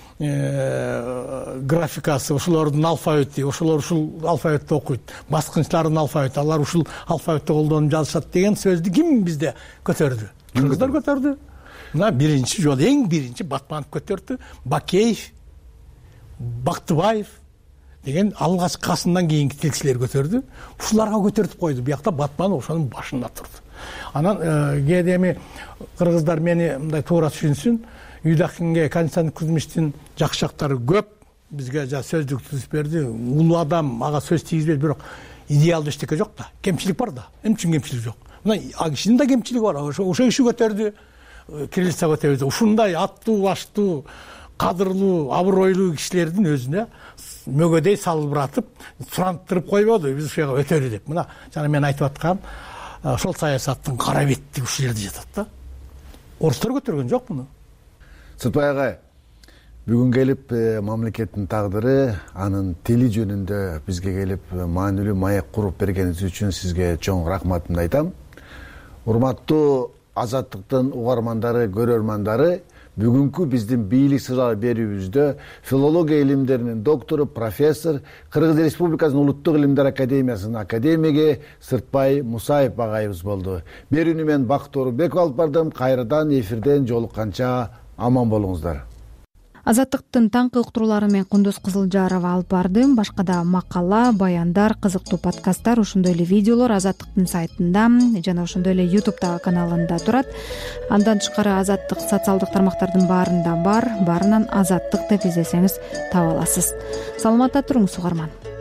графикасы, ошолордун алфавити, ошолор ушул алфавитте окуйт. Баскынчылардын алфавити, алар ушул алфавитте колдонуп жазышат деген сөздү ким бизде көтөрдү? Кыргыздар көтөрдү. Мына биринчи жолу, эң биринчи Батманов көтөрдү, Бакеев, Бактыбаев деген алгачкысынан кийинки тилчилер көтөрдү. Ушуларга көтөртүп койду. Биякта Батманов ошонун башында турду. Анан кээде эми кыргыздар мени мындай туура түшүнсүн, Юдакинге Константин Кузьмичтин жакшы жактары көп. Бизге жа сөздүк түзүп берди. Улуу адам ага сөз тийгизбейт, бирок идеалдуу эчтеке жок да. Кемчилик бар да. Эмне үчүн кемчилик жок? Мына а кишинин да кемчилиги бар. Ошо ошо киши көтөрдү. Кириллицага өтөбүз. Ушундай аттуу, баштуу, кадырлуу, абройлуу кишилердин өзүнө мөгөдөй салбыратып, сурантырып койбоду. Биз ушуга өтөлү деп. Мына жана мен айтып аткан ошол саясаттын кара беттиги ушул жерде жатат да. Орустар көтөргөн жок муну. Сыртбай агай, бүгүн келип мамлекеттин тагдыры, анын тили жөнүндө бизге келип маанилүү маек куруп бергениңиз үчүн сизге чоң рахматымды айтам. Урматтуу Азаттыктын угармандары, көрөрмандары, бүгүнкү биздин бийлик сырлары берүүбүздө филология илимдеринин доктору, профессор, Кыргыз Республикасынын Улуттук илимдер академиясынын академиги Сыртбай Мусаев агайыбыз болду. Берүүнү мен Бакыт Орунбеков алып бардым. Кайрадан эфирден жолукканча аман болуңуздар. Азаттыктын таңкы уктуруулары менен Кундуз Кызылжарова алып бардым. Башка да макала, баяндар, кызыктуу подкасттар, ошондой эле видеолор Азаттыктын сайтында жана ошондой эле ютубтагы каналында турат. Андан тышкары Азаттык социалдык тармактардын баарында бар. Баарынан Азаттык деп издесеңиз таба аласыз. Саламатта туруңуз угарман.